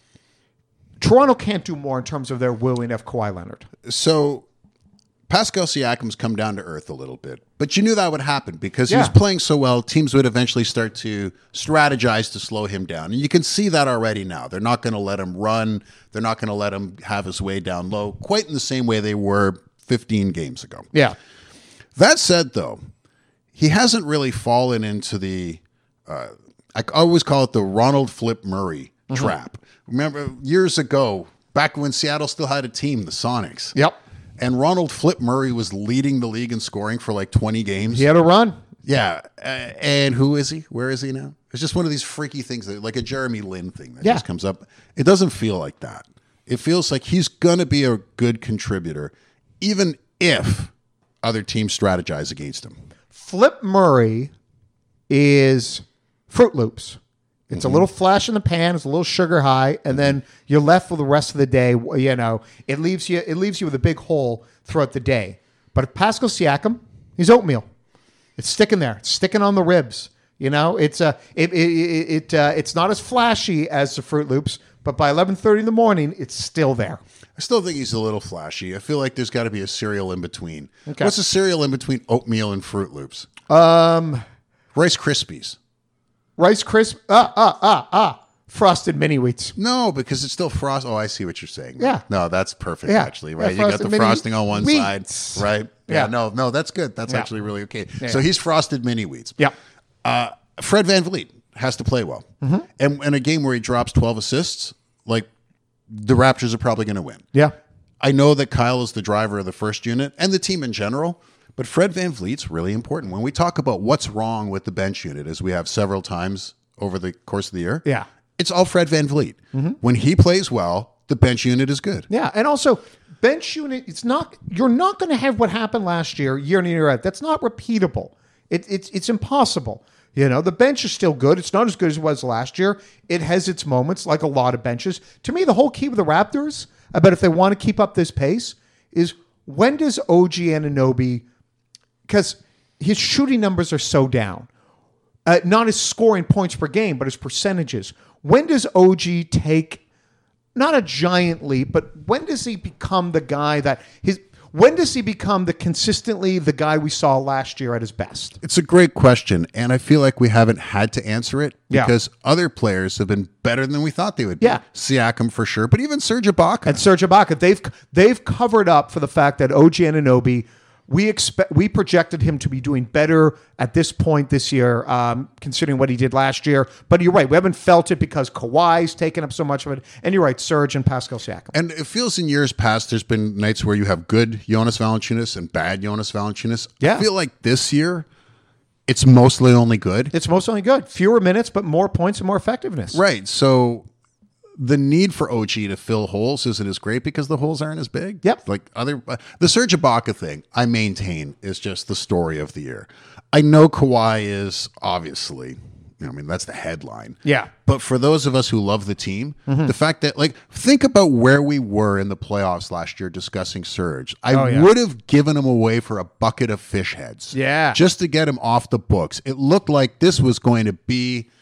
Toronto can't do more in terms of their wooing of Kawhi Leonard. So Pascal Siakam's come down to earth a little bit, but you knew that would happen because he was Yeah. playing so well. Teams would eventually start to strategize to slow him down, and you can see that already now. They're not going to let him run. They're not going to let him have his way down low, quite in the same way they were fifteen games ago. Yeah. That said, though, he hasn't really fallen into the, uh, I always call it the Ronald Flip Murray Mm-hmm. trap. Remember years ago, back when Seattle still had a team, the Sonics. Yep. And Ronald Flip Murray was leading the league in scoring for like twenty games. He had a run. Yeah. Uh, and who is he? Where is he now? It's just one of these freaky things, that, like a Jeremy Lin thing that Yeah. just comes up. It doesn't feel like that. It feels like he's going to be a good contributor, even if other teams strategize against him. Flip Murray is Fruit Loops. It's mm-hmm. a little flash in the pan. It's a little sugar high, and then you're left for the rest of the day. You know, it leaves you. It leaves you with a big hole throughout the day. But if Pascal Siakam, he's oatmeal. It's sticking there. It's sticking on the ribs. You know, it's uh, it it, it uh, it's not as flashy as the Fruit Loops, but by eleven thirty in the morning, it's still there. I still think he's a little flashy. I feel like there's got to be a cereal in between. Okay. What's the cereal in between oatmeal and Fruit Loops? Um, Rice Krispies. Rice Crisp. Ah ah ah ah. Frosted Mini Wheats. No, because it's still frost. Oh, I see what you're saying. Yeah. No, that's perfect. Yeah. Actually, right? Yeah, you got the Frosted frosting Mini on one Wheats. side, right? Yeah. Yeah. No, no, that's good. That's Yeah. actually really okay. Yeah. So he's Frosted Mini Wheats. Yeah. Uh, Fred VanVleet has to play well, Mm-hmm. and in a game where he drops twelve assists, like the Raptors are probably going to win. Yeah. I know that Kyle is the driver of the first unit and the team in general, but Fred VanVleet's really important. When we talk about what's wrong with the bench unit, as we have several times over the course of the year, Yeah. it's all Fred VanVleet. Mm-hmm. When he plays well, the bench unit is good. Yeah, and also bench unit. It's not. You're not going to have what happened last year, year in and year out. That's not repeatable. It, it's it's impossible. You know, the bench is still good. It's not as good as it was last year. It has its moments, like a lot of benches. To me, the whole key with the Raptors, about if they want to keep up this pace, is when does O G Anunoby, because his shooting numbers are so down, uh, not his scoring points per game, but his percentages. When does O G take, not a giant leap, but when does he become the guy that his, when does he become the consistently the guy we saw last year at his best? It's a great question, and I feel like we haven't had to answer it Yeah. because other players have been better than we thought they would be. Yeah. Siakam for sure, but even Serge Ibaka. And Serge Ibaka, they've they've covered up for the fact that O G Anunoby, we expect we projected him to be doing better at this point this year, um, considering what he did last year. But you're right, we haven't felt it because Kawhi's taken up so much of it. And you're right, Serge and Pascal Siakam. And it feels in years past, there's been nights where you have good Jonas Valanciunas and bad Jonas Valanciunas. Yeah. I feel like this year, it's mostly only good. It's most only good, fewer minutes, but more points and more effectiveness. Right. So the need for O G to fill holes isn't as great because the holes aren't as big. Yep. Like other the Serge Ibaka thing, I maintain is just the story of the year. I know Kawhi is obviously, I mean, that's the headline. Yeah. But for those of us who love the team, the fact that, like, think about where we were in the playoffs last year discussing Serge. I Oh, yeah. would have given him away for a bucket of fish heads. Yeah. Just to get him off the books. It looked like this was going to be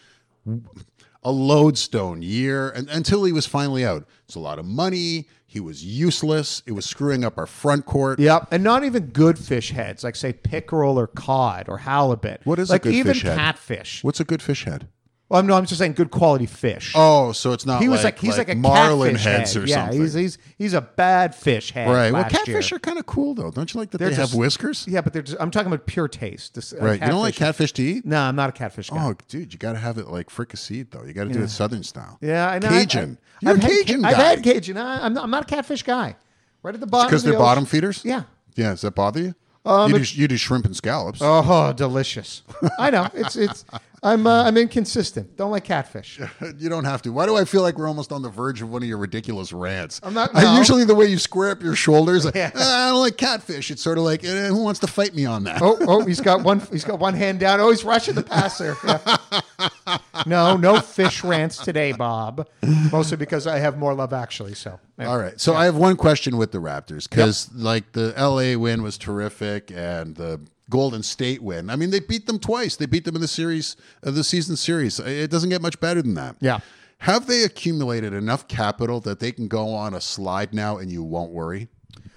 a lodestone year and, until he was finally out. It's a lot of money. He was useless. It was screwing up our front court. Yep, and not even good fish heads, like say pickerel or cod or halibut. What is a like good even fish head? catfish? What's a good fish head? Well, no, I'm just saying good quality fish. Oh, so it's not he was like, like, he's like, a marlin catfish heads head. or yeah, something. he's he's he's a bad fish head. Right. Well, last catfish year. are kind of cool, though. Don't you like that They're they just- have whiskers? Yeah, but they're just, I'm talking about pure taste. This, uh, Right. You don't like catfish- catfish to eat? No, I'm not a catfish guy. Oh, dude, you got to have it like fricasseed, though. You got to do it Southern style. Yeah, I know. Cajun. I, You're I've a had Cajun ca- guy. I've had Cajun. I, I'm not. I'm not a catfish guy. Right at the bottom. Because of the they're bottom ocean. feeders? Yeah. Yeah, does that bother you? Um, you, it- do, you do shrimp and scallops. Oh, delicious. I know. It's it's. I'm uh, I'm inconsistent. Don't like catfish. You don't have to. Why do I feel like we're almost on the verge of one of your ridiculous rants? I'm not- I no. usually the way you square up your shoulders, like, Yeah. "Ah, I don't like catfish. It's sort of like, eh, who wants to fight me on that? Oh, oh, he's got one. He's got one hand down. Oh, he's rushing the passer. Yeah. No, no fish rants today, Bob. Mostly because I have more Love Actually. So yeah. All right. So I have one question with the Raptors because, like, the L A win was terrific and the Golden State win. I mean, they beat them twice. They beat them in the series, uh, the season series. It doesn't get much better than that. Yeah. Have they accumulated enough capital that they can go on a slide now and you won't worry?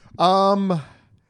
Um.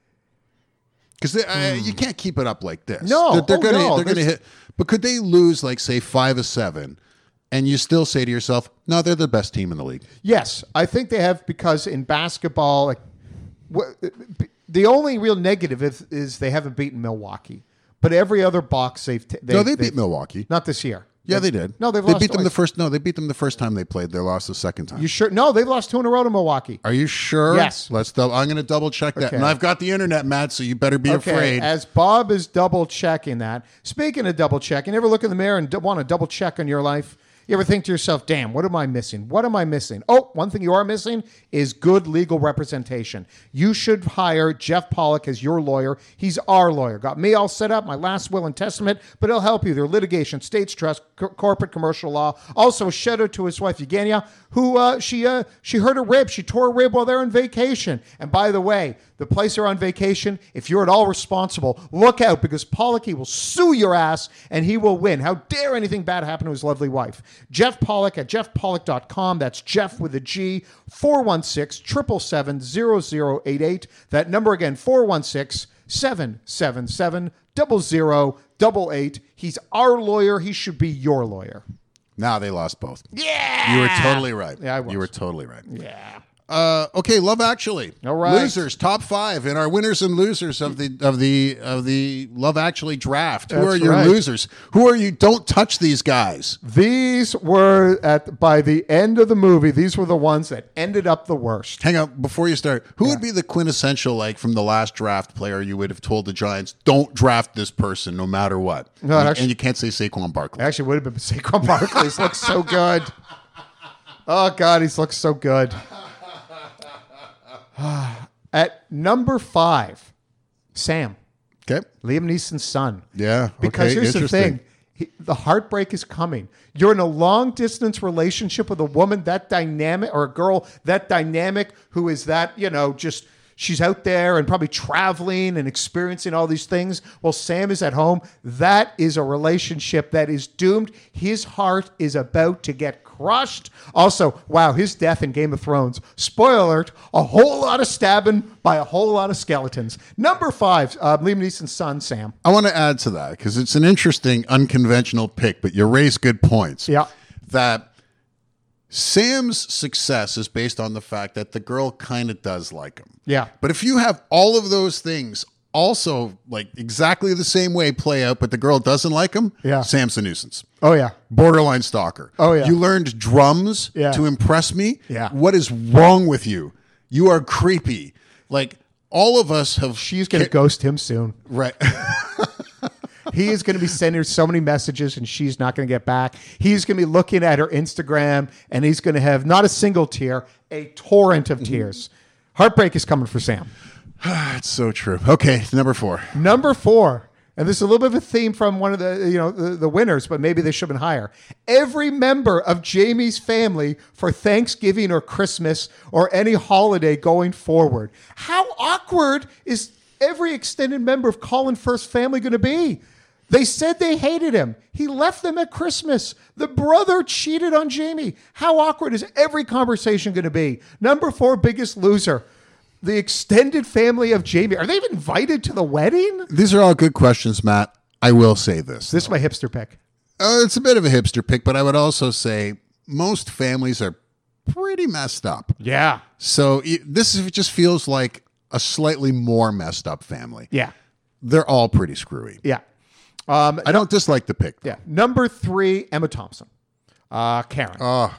Because uh, you can't keep it up like this. No. they're, they're Oh, gonna no. they're gonna There's- hit. But could they lose like say five or seven, and you still say to yourself, "No, they're the best team in the league." Yes, I think they have because in basketball, like, wh- the only real negative is, is they haven't beaten Milwaukee. But every other box they've t- they, no, they beat they've- Milwaukee. Not this year. Yeah, they did. No, they've they lost beat them twice. the first. No, they beat them the first time they played. They lost the second time. You sure? No, they've lost two in a row to Milwaukee. Are you sure? Yes. Let's. Dou- I'm going to double check that. Okay. And I've got the internet, Matt. So you better be Okay, afraid. as Bob is double checking that. Speaking of double checking, you ever look in the mirror and d- want to double check on your life? You ever think to yourself, "Damn, what am I missing? What am I missing?" Oh, one thing you are missing is good legal representation. You should hire Jeff Pollock as your lawyer. He's our lawyer. Got me all set up, my last will and testament, but he'll help you. Their litigation, states trust, co- corporate commercial law. Also, a shout out to his wife, Eugenia, who uh, she uh, she hurt a rib. She tore a rib while they're on vacation. And by the way, the place they're on vacation, if you're at all responsible, look out, because Pollocky will sue your ass and he will win. How dare anything bad happen to his lovely wife? Jeff Pollock at jeff pollock dot com. That's Jeff with a G, four one six, seven seven seven, zero zero eight eight. That number again, four one six, seven seven seven, zero zero eight eight. He's our lawyer. He should be your lawyer. Now they lost both. Yeah! You were totally right. Yeah, I was. You were totally right. Yeah. Uh, okay, Love Actually. All right. Losers, top five, and our winners and losers of the of the of the Love Actually draft. Who That's are your right. losers? Who are you? Don't touch these guys. These were, at by the end of the movie, these were the ones that ended up the worst. Hang on, before you start, who would be the quintessential, like, from the last draft player you would have told the Giants, don't draft this person no matter what? No, and, actually- and you can't say Saquon Barkley. Actually, would have been Saquon Barkley. He's looks so good. Oh, God, he's looks so good. At number five, Sam, Okay. Liam Neeson's son. Yeah. Because okay, here's the interesting. thing. He, the heartbreak is coming. You're in a long distance relationship with a woman that dynamic, or a girl that dynamic, who is that, you know, just she's out there and probably traveling and experiencing all these things while Sam is at home. That is a relationship that is doomed. His heart is about to get crushed. Also, wow, his death in Game of Thrones. Spoiler alert, a whole lot of stabbing by a whole lot of skeletons. Number five, uh, Liam Neeson's son, Sam. I want to add to that because it's an interesting, unconventional pick, but you raise good points. Yeah. That Sam's success is based on the fact that the girl kind of does like him. Yeah. But if you have all of those things also, like, exactly the same way play out, but the girl doesn't like him, Yeah. Sam's a nuisance. Oh, yeah. Borderline stalker. Oh, yeah. You learned drums Yeah. to impress me? Yeah. What is wrong with you? You are creepy. Like, all of us have... She's going to ghost him soon. Right. He is going to be sending her so many messages and she's not going to get back. He's going to be looking at her Instagram and he's going to have not a single tear, a torrent of tears. Heartbreak is coming for Sam. It's so true. Okay, number four. Number four, and this is a little bit of a theme from one of the, you know, the, the winners, but maybe they should have been higher. Every member of Jamie's family for Thanksgiving or Christmas or any holiday going forward. How awkward is every extended member of Colin Firth's family going to be? They said they hated him. He left them at Christmas. The brother cheated on Jamie. How awkward is every conversation going to be? Number four, biggest loser. The extended family of Jamie. Are they even invited to the wedding? These are all good questions, Matt. I will say this. This is my hipster pick. Uh, it's a bit of a hipster pick, but I would also say most families are pretty messed up. Yeah. So y- this is, just feels like a slightly more messed up family. Yeah. They're all pretty screwy. Yeah. Um, I don't dislike the pick. yeah. Number three, Emma Thompson. Uh, Karen. Oh,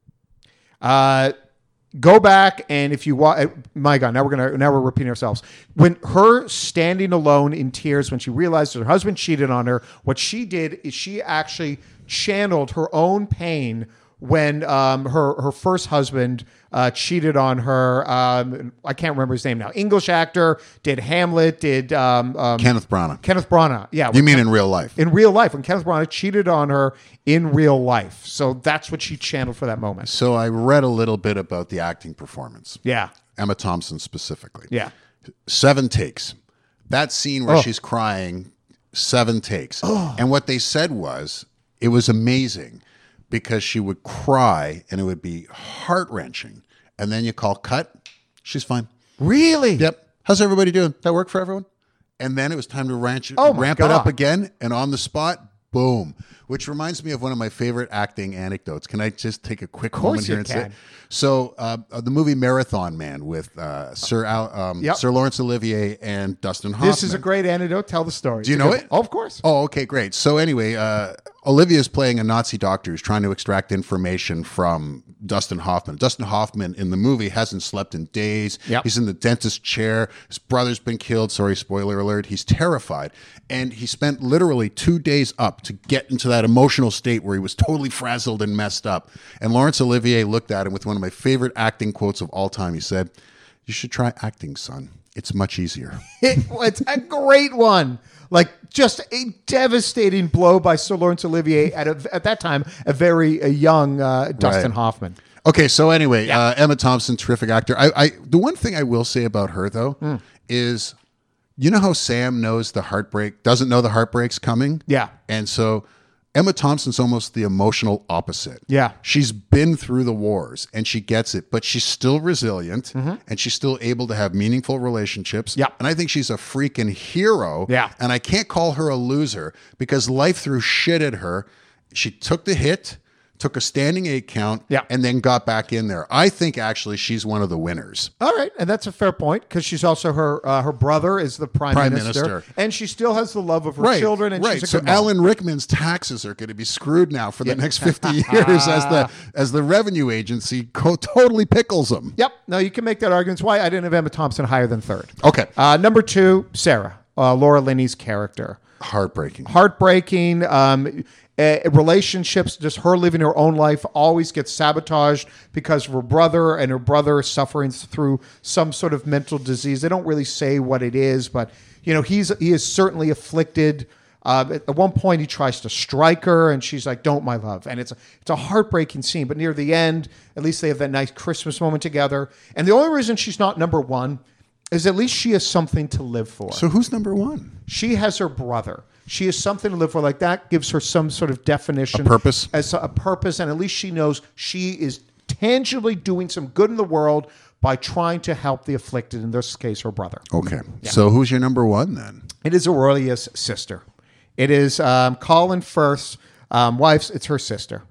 Uh, go back and if you want, my God, now we're gonna now we're repeating ourselves. When her standing alone in tears when she realized her husband cheated on her, what she did is she actually channeled her own pain when um, her her first husband uh, cheated on her. Um, I can't remember his name now. English actor, did Hamlet, did um, um, Kenneth Branagh. Kenneth Branagh. Yeah, You mean in real life? in real life when Kenneth Branagh cheated on her in real life. So that's what she channeled for that moment. So I read a little bit about the acting performance. Yeah, Emma Thompson specifically. yeah. Seven takes. That scene where Oh. she's crying, seven takes. And what they said was it was amazing because she would cry and it would be heart-wrenching. And then you call cut, she's fine. Really? Yep. How's everybody doing? That work for everyone? And then it was time to ranch, Oh my ramp it up God. again. And on the spot, boom. Which reminds me of one of my favorite acting anecdotes. Can I just take a quick moment you here and can. say? So uh, uh, the movie Marathon Man with uh, Sir Al, um, Yep. Sir Lawrence Olivier and Dustin Hoffman. This is a great anecdote. Tell the story. Do you It's a know good it? one. Oh, of course. Oh, okay, great. So anyway, uh, Olivia's playing a Nazi doctor who's trying to extract information from Dustin Hoffman. Dustin Hoffman in the movie hasn't slept in days. Yep. He's in the dentist chair. His brother's been killed. Sorry, spoiler alert. He's terrified. And he spent literally two days up to get into that emotional state where he was totally frazzled and messed up. And Laurence Olivier looked at him with one of my favorite acting quotes of all time. He said, "You should try acting, son. It's much easier." It, it's a great one. Like, just a devastating blow by Sir Laurence Olivier at a, at that time, a very a young uh, Dustin Right. Hoffman. Okay, so anyway, uh, Emma Thompson, terrific actor. I, I the one thing I will say about her though Mm. is, you know how Sam knows the heartbreak, doesn't know the heartbreak's coming. Yeah. And so Emma Thompson's almost the emotional opposite. Yeah. She's been through the wars and she gets it, but she's still resilient and she's still able to have meaningful relationships. Mm-hmm. Yeah. And I think she's a freaking hero. Yeah. And I can't call her a loser because life threw shit at her. She took the hit, took a standing eight count, Yeah. and then got back in there. I think actually she's one of the winners. All right, and that's a fair point because she's also her uh, her brother is the prime, Prime minister, minister. and she still has the love of her children. And right. she's a So good mom. Alan Rickman's taxes are going to be screwed now for the next fifty years as the as the revenue agency co- totally pickles them. Yep. No, you can make that argument. It's why I didn't have Emma Thompson higher than third. Okay. Uh, number two, Sarah, uh, Laura Linney's character. Heartbreaking. Heartbreaking. Um, uh, relationships, just her living her own life, always gets sabotaged because of her brother, and her brother suffering through some sort of mental disease. They don't really say what it is, but you know he's he is certainly afflicted. Uh, at at one point, he tries to strike her, and she's like, "Don't, my love." And it's a, it's a heartbreaking scene. But near the end, at least they have that nice Christmas moment together. And the only reason she's not number one is at least she has something to live for. So who's number one? She has her brother. She has something to live for. Like that gives her some sort of definition, A purpose? as a, a purpose, and at least she knows she is tangibly doing some good in the world by trying to help the afflicted. In this case, her brother. Okay. So who's your number one then? It is Aurelia's sister. It is um, Colin Firth's um, wife's. It's her sister.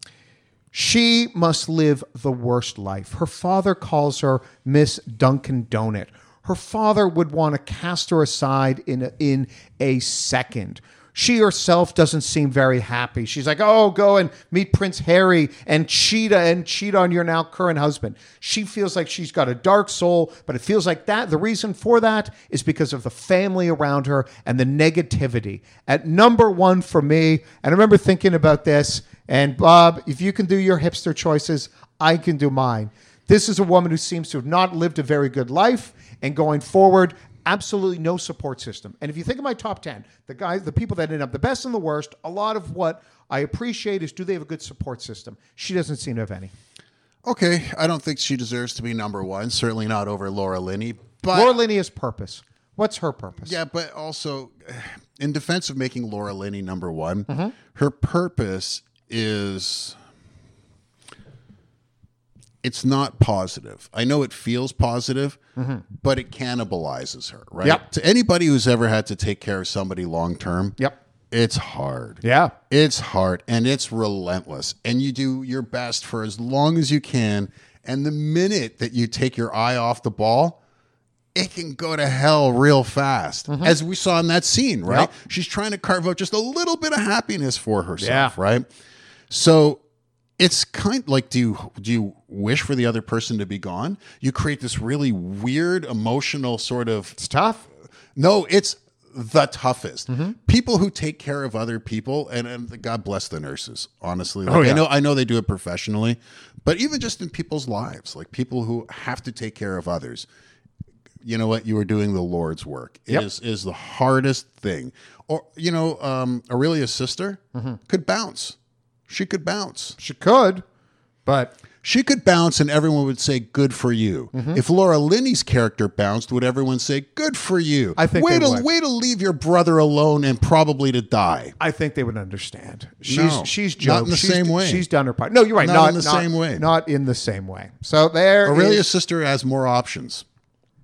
She must live the worst life. Her father calls her Miss Dunkin' Donut. Her father would want to cast her aside in a, in a second. She herself doesn't seem very happy. She's like, "Oh, go and meet Prince Harry and cheat and cheat on your now current husband." She feels like she's got a dark soul, but it feels like that. The reason for that is because of the family around her and the negativity. At number one for me, and I remember thinking about this, and Bob, if you can do your hipster choices, I can do mine. This is a woman who seems to have not lived a very good life, and going forward, absolutely no support system. And if you think of my top ten, the guys, the people that end up the best and the worst, a lot of what I appreciate is, do they have a good support system? She doesn't seem to have any. Okay. I don't think she deserves to be number one. Certainly not over Laura Linney. But Laura Linney has purpose. What's her purpose? yeah, but also in defense of making Laura Linney number one, Mm-hmm. her purpose is, it's not positive. I know it feels positive, but it cannibalizes her, right? Yep. To anybody who's ever had to take care of somebody long term, Yep. it's hard. Yeah. It's hard and it's relentless. And you do your best for as long as you can. And the minute that you take your eye off the ball, it can go to hell real fast. As we saw in that scene, right? Yep. She's trying to carve out just a little bit of happiness for herself, Yeah. right? So it's kind of like, do you do you wish for the other person to be gone? You create this really weird emotional sort of, It's tough. no, it's the toughest. Mm-hmm. People who take care of other people, and, and God bless the nurses, honestly. Like, Oh, yeah. I know I know they do it professionally, but even just in people's lives, like people who have to take care of others, you know what? You are doing the Lord's work. It Yep. is is the hardest thing. Or, you know, um, Aurelia's sister Mm-hmm. could bounce. She could bounce. She could, but She could bounce and everyone would say, "Good for you." Mm-hmm. If Laura Linney's character bounced, would everyone say, "Good for you"? I think way they to would. way to leave your brother alone and probably to die. I think they would understand. She's No, she's not joked. in the she's, same way. She's done her part. No, you're right. Not Not, in the not- same way. Not in the same way. So there Aurelia's is- sister has more options.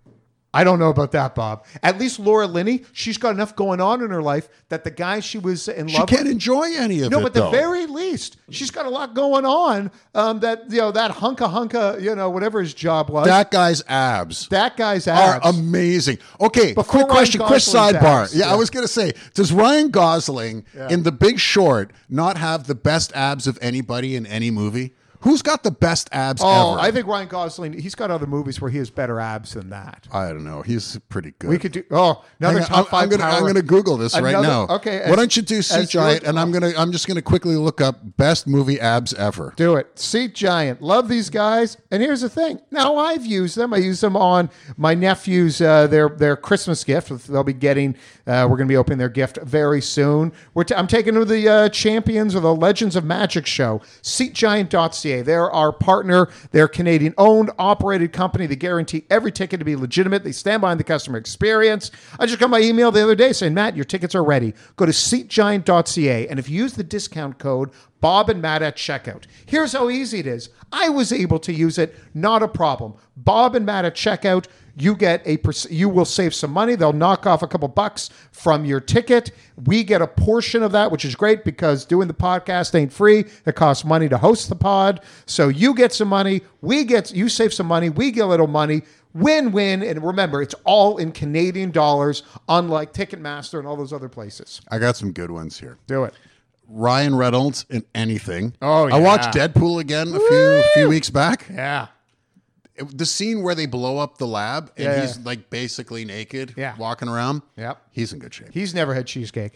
I don't know about that, Bob. At least Laura Linney, she's got enough going on in her life that the guy she was in She love can't with. enjoy any of No, it, but at though. the very least, she's got a lot going on. Um, that you know, that hunka hunka, you know, whatever his job was. That guy's abs that guy's are abs. amazing. Okay, Before quick Ryan question, quick Gosling's sidebar. abs. Yeah, Yeah. I was going to say, does Ryan Gosling Yeah. in The Big Short not have the best abs of anybody in any movie? Who's got the best abs Oh, ever? I think Ryan Gosling. He's got other movies where he has better abs than that. I don't know. He's pretty good. We could do. Oh, another Hang on, top I'm, five. I'm gonna power- I'm gonna Google this right Another- now. okay, Why as- don't you do Seat as Giant, you're- and I'm gonna I'm just gonna quickly look up best movie abs ever. Do it. Seat Giant. Love these guys. And here's the thing. Now I've used them. I use them on my nephew's uh, their their Christmas gift. They'll be getting. Uh, we're going to be opening their gift very soon. We're t- I'm taking them to the uh, Champions or the Legends of Magic show. seat giant dot c a. They're our partner. They're a Canadian owned, operated company. They guarantee every ticket to be legitimate. They stand behind the customer experience. I just got my email the other day saying, Matt, your tickets are ready. Go to seat giant dot c a. And if you use the discount code Bob and Matt at checkout, here's how easy it is. I was able to use it. Not a problem. Bob and Matt at checkout. You get a perc- you will save some money. They'll knock off a couple bucks from your ticket. We get a portion of that, which is great because doing the podcast ain't free. It costs money to host the pod. So you get some money. We get you save some money. We get a little money. Win-win. And remember, it's all in Canadian dollars, unlike Ticketmaster and all those other places. I got some good ones here. Do it. Ryan Reynolds in anything. Oh, I watched yeah. Deadpool again a few few weeks back. Yeah. It- the scene where they blow up the lab and Yeah, he's yeah. like basically naked, Yeah. walking around. Yep. He's in good shape. He's never had cheesecake.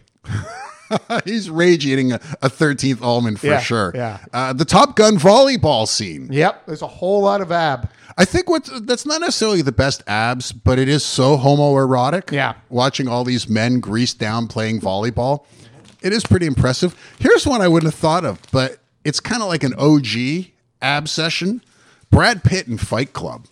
He's rage eating a, a thirteenth almond for Yeah, sure. yeah. Uh, the Top Gun volleyball scene. Yep. There's a whole lot of ab. I think what that's not necessarily the best abs, but it is so homoerotic. Yeah. Watching all these men greased down playing volleyball, it is pretty impressive. Here's one I wouldn't have thought of, but it's kind of like an O G ab session. Brad Pitt in Fight Club.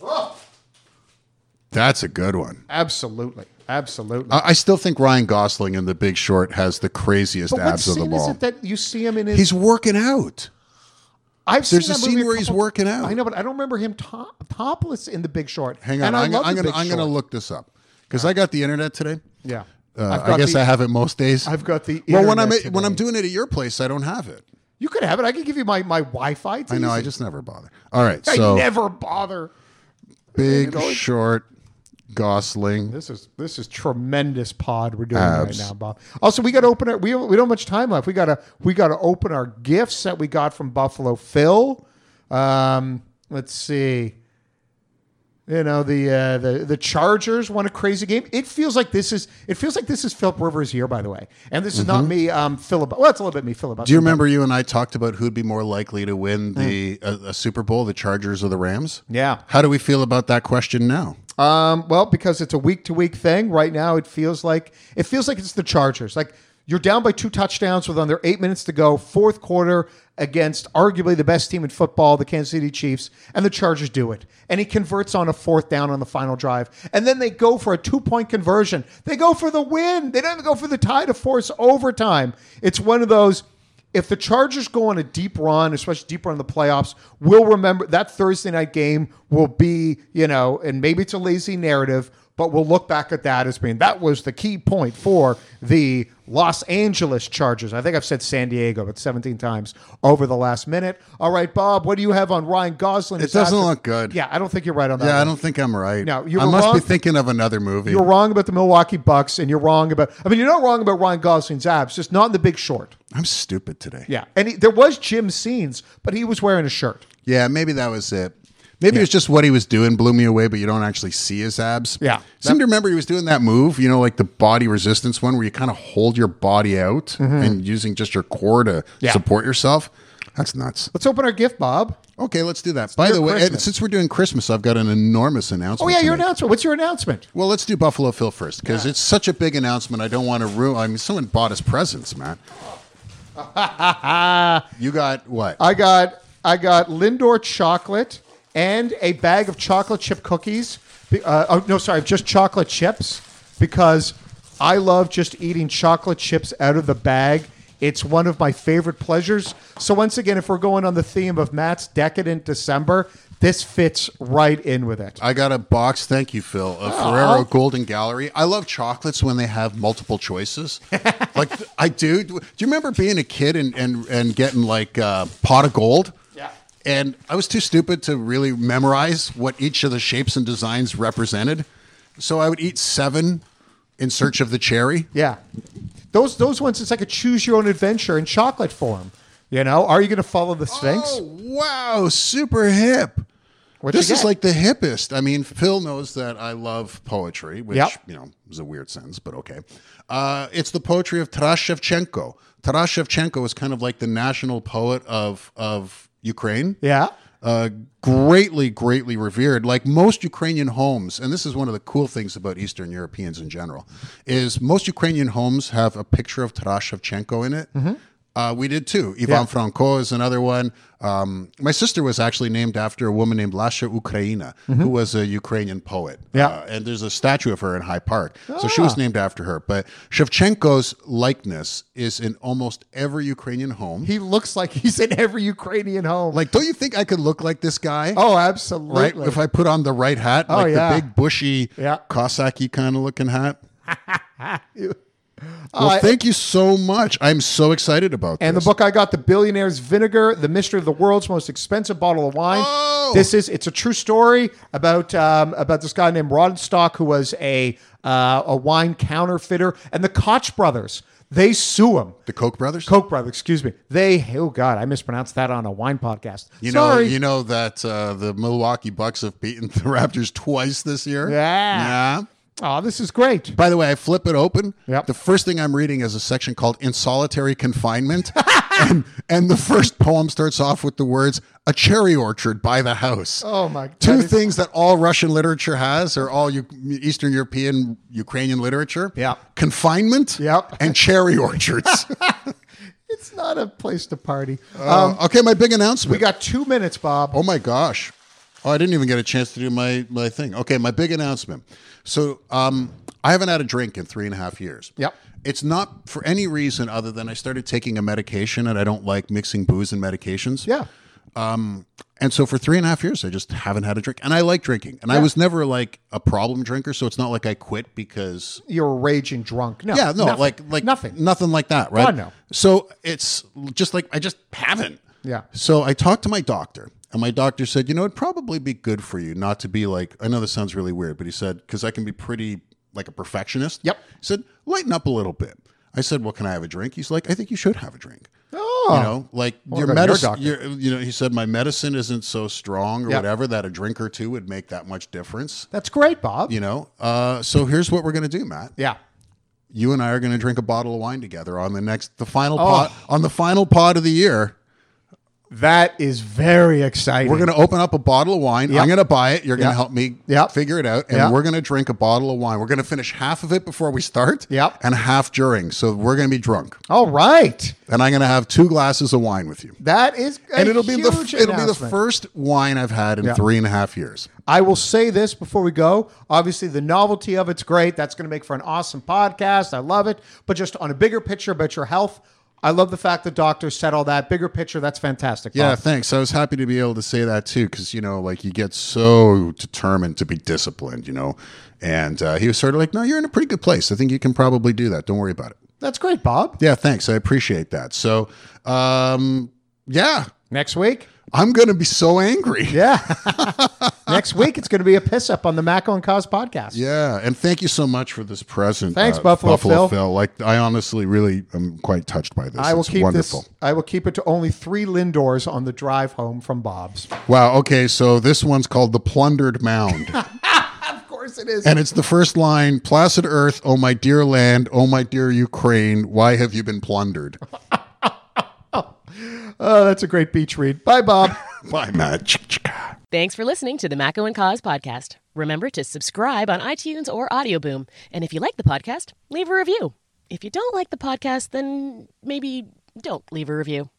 That's a good one. Absolutely. Absolutely. I I still think Ryan Gosling in The Big Short has the craziest but what abs of scene them is all. it that you see him in his... He's working out. I've There's seen a that scene movie where he's couple- working out. I know, but I don't remember him top, topless in The Big Short. Hang on, And I I'm, love I'm The gonna Big I'm gonna Short. look this up because I got the internet today. Yeah. Uh, I've I got guess the- I have it most days. I've got the well when I'm internet at, when I'm today. doing it at your place, I don't have it. You could have it. I could give you my, my Wi-Fi. It's I know. I easy. just never bother. All right, I so never bother. Big You know, Short, Gosling. This is this is tremendous pod we're doing Abs. right now, Bob. Also, we got to open it. We we don't have much time left. We got to we got to open our gifts that we got from Buffalo Phil. Um, let's see. You know the uh, the the Chargers won a crazy game. It feels like this is it feels like this is Philip Rivers' year, by the way. And this is not me um Philip. Well, it's a little bit me Philip. Do you remember you and I talked about who'd be more likely to win the a, a Super Bowl, the Chargers or the Rams? Yeah. How do we feel about that question now? Um, well, because it's a week to week thing right now, it feels like it feels like it's the Chargers. Like you're down by two touchdowns with under eight minutes to go, fourth quarter against arguably the best team in football, the Kansas City Chiefs, and the Chargers do it. And he converts on a fourth down on the final drive, and then they go for a two point conversion. They go for the win. They don't even go for the tie to force overtime. It's one of those. If the Chargers go on a deep run, especially deep run in the playoffs, we'll remember that Thursday night game will be, you know, and maybe it's a lazy narrative, but we'll look back at that as being that was the key point for the Los Angeles Chargers. I think I've said San Diego, but seventeen times over the last minute. All right, Bob, what do you have on Ryan Gosling? It doesn't look good. Yeah, I don't think you're right on that. Yeah, I one. don't think I'm right. No, you I were must wrong. be thinking of another movie. You're wrong about the Milwaukee Bucks, and you're wrong about. I mean, you're not wrong about Ryan Gosling's abs, just not in The Big Short. I'm stupid today. Yeah, and he, there was Jim scenes, but he was wearing a shirt. Yeah, maybe that was it. Maybe it's just what he was doing blew me away, but you don't actually see his abs. Yeah. Seem to remember he was doing that move, you know, like the body resistance one where you kind of hold your body out and using just your core to Mm-hmm. Yeah. support yourself. That's nuts. Let's open our gift, Bob. Okay, let's do that. By near the way, and Christmas. since we're doing Christmas, I've got an enormous announcement. Oh yeah, to your make. announcement. What's your announcement? Well, let's do Buffalo Phil first because it's such a big announcement. I don't want to ruin. I mean, someone bought us presents, man. You got what? I got I got Lindor chocolate and a bag of chocolate chip cookies. Be- Uh, oh no, sorry, just chocolate chips because I love just eating chocolate chips out of the bag It's one of my favorite pleasures. So once again, if we're going on the theme of Matt's decadent December, this fits right in with it. I got a box, thank you, Phil, of Oh. Ferrero Golden Gallery. I love chocolates when they have multiple choices. Like, I do. Do you remember being a kid and, and, and getting, like, uh, pot of gold? Yeah. And I was too stupid to really memorize what each of the shapes and designs represented. So I would eat seven in search of the cherry. Yeah. Those those ones, it's like a choose your own adventure in chocolate form. You know, are you going to follow the Sphinx? Oh, wow, super hip. What'd This you is get? like the hippest. I mean, Phil knows that I love poetry, which, Yep. you know, is a weird sentence, but okay. Uh, it's the poetry of Taras Shevchenko. Taras Shevchenko is kind of like the national poet of, of Ukraine. Yeah. Uh, greatly, greatly revered. Like most Ukrainian homes, and this is one of the cool things about Eastern Europeans in general, is most Ukrainian homes have a picture of Taras Shevchenko in it. Uh, we did too. Ivan Yeah. Franko is another one. Um, my sister was actually named after a woman named Lasha Ukraina, who was a Ukrainian poet. Yeah. Uh, and there's a statue of her in Hyde Park. So she was named after her. But Shevchenko's likeness is in almost every Ukrainian home. He looks like he's in every Ukrainian home. Like, don't you think I could look like this guy? oh, Right, absolutely. if I put on the right hat, Oh, like yeah. the big bushy Yeah. Cossaccy kind of looking hat. Oh, Well, I- thank you so much. I'm so excited about And this. the book I got, The Billionaire's Vinegar, The Mystery of the World's Most Expensive Bottle of Wine. Oh! This is, it's a true story about um, about this guy named Rodenstock who was a, uh, a wine counterfeiter. And the Koch brothers, they sue him. the Koch brothers. Koch brothers, excuse me. They, oh God, I mispronounced that on a wine podcast. You know, Sorry. you know that uh, the Milwaukee Bucks have beaten the Raptors twice this year. Yeah. Yeah. Oh, this is great. By the way, I flip it open. Yep. The first thing I'm reading is a section called "In Solitary Confinement," and and the first poem starts off with the words "A cherry orchard by the house." Oh, my Two that is- things that all Russian literature has, or all U- Eastern European Ukrainian literature. Yeah. Confinement. Yep. And cherry orchards. It's not a place to party. Um, okay, my big announcement. We got two minutes, Bob. Oh my gosh. Oh, I didn't even get a chance to do my, my thing. Okay, my big announcement. So um, I haven't had a drink in three and a half years. Yep. It's not for any reason other than I started taking a medication and I don't like mixing booze and medications. Yeah. And so for three and a half years, I just haven't had a drink. And I like drinking. And I Yeah. was never like a problem drinker. So it's not like I quit because You're a raging drunk. No. yeah, no, nothing. like like nothing. nothing like that, right? God, no. So it's just like I just haven't. Yeah. So I talked to my doctor, and my doctor said, you know, it'd probably be good for you not to be like. I know this sounds really weird, but he said because I can be pretty like a perfectionist. Yep. He said lighten up a little bit. I said, well, can I have a drink? He's like, I think you should have a drink. Oh. You know, like What your about your medicine. doctor? Your, you know, he said my medicine isn't so strong or Yep. whatever that a drink or two would make that much difference. That's great, Bob. You know, uh, so here's what we're gonna do, Matt. Yeah. You and I are going to drink a bottle of wine together on the next, the final Oh. pod, on the final pod of the year. That is very exciting. We're going to open up a bottle of wine. Yep. I'm going to buy it. You're going to Yep. help me Yep. figure it out, and Yep. we're going to drink a bottle of wine. We're going to finish half of it before we start, Yep. and half during. So we're going to be drunk, All right. and I'm going to have two glasses of wine with you. That is a And it'll be the huge it'll be the announcement. first wine I've had in Yeah. three and a half years. I will say this before we go. Obviously, the novelty of it's great. That's going to make for an awesome podcast. I love it. But just on a bigger picture about your health, I love the fact the doctor said all that. Bigger picture, that's fantastic. Yeah, Bob. thanks. I was happy to be able to say that too, because you know, like you get so determined to be disciplined, you know. And uh, he was sort of like, "No, you're in a pretty good place. I think you can probably do that. Don't worry about it." That's great, Bob. Yeah, thanks. I appreciate that. So, um, yeah, Next week? I'm gonna be so angry. Yeah. Next week, it's going to be a piss up on the Macco and Cause podcast. Yeah, and thank you so much for this present. Thanks, uh, Buffalo Phil. Phil. Like, I honestly really am quite touched by this. I will It's keep wonderful. this. I will keep it to only three Lindors on the drive home from Bob's. Wow. Okay, so this one's called the Plundered Mound. Of course it is. And it's the first line, placid earth, oh my dear land, oh my dear Ukraine, why have you been plundered? Oh, that's a great beach read. Bye, Bob. Bye, Matt. Thanks for listening to the Macco and Cause podcast. Remember to subscribe on iTunes or Audio Boom. And if you like the podcast, leave a review. If you don't like the podcast, then maybe don't leave a review.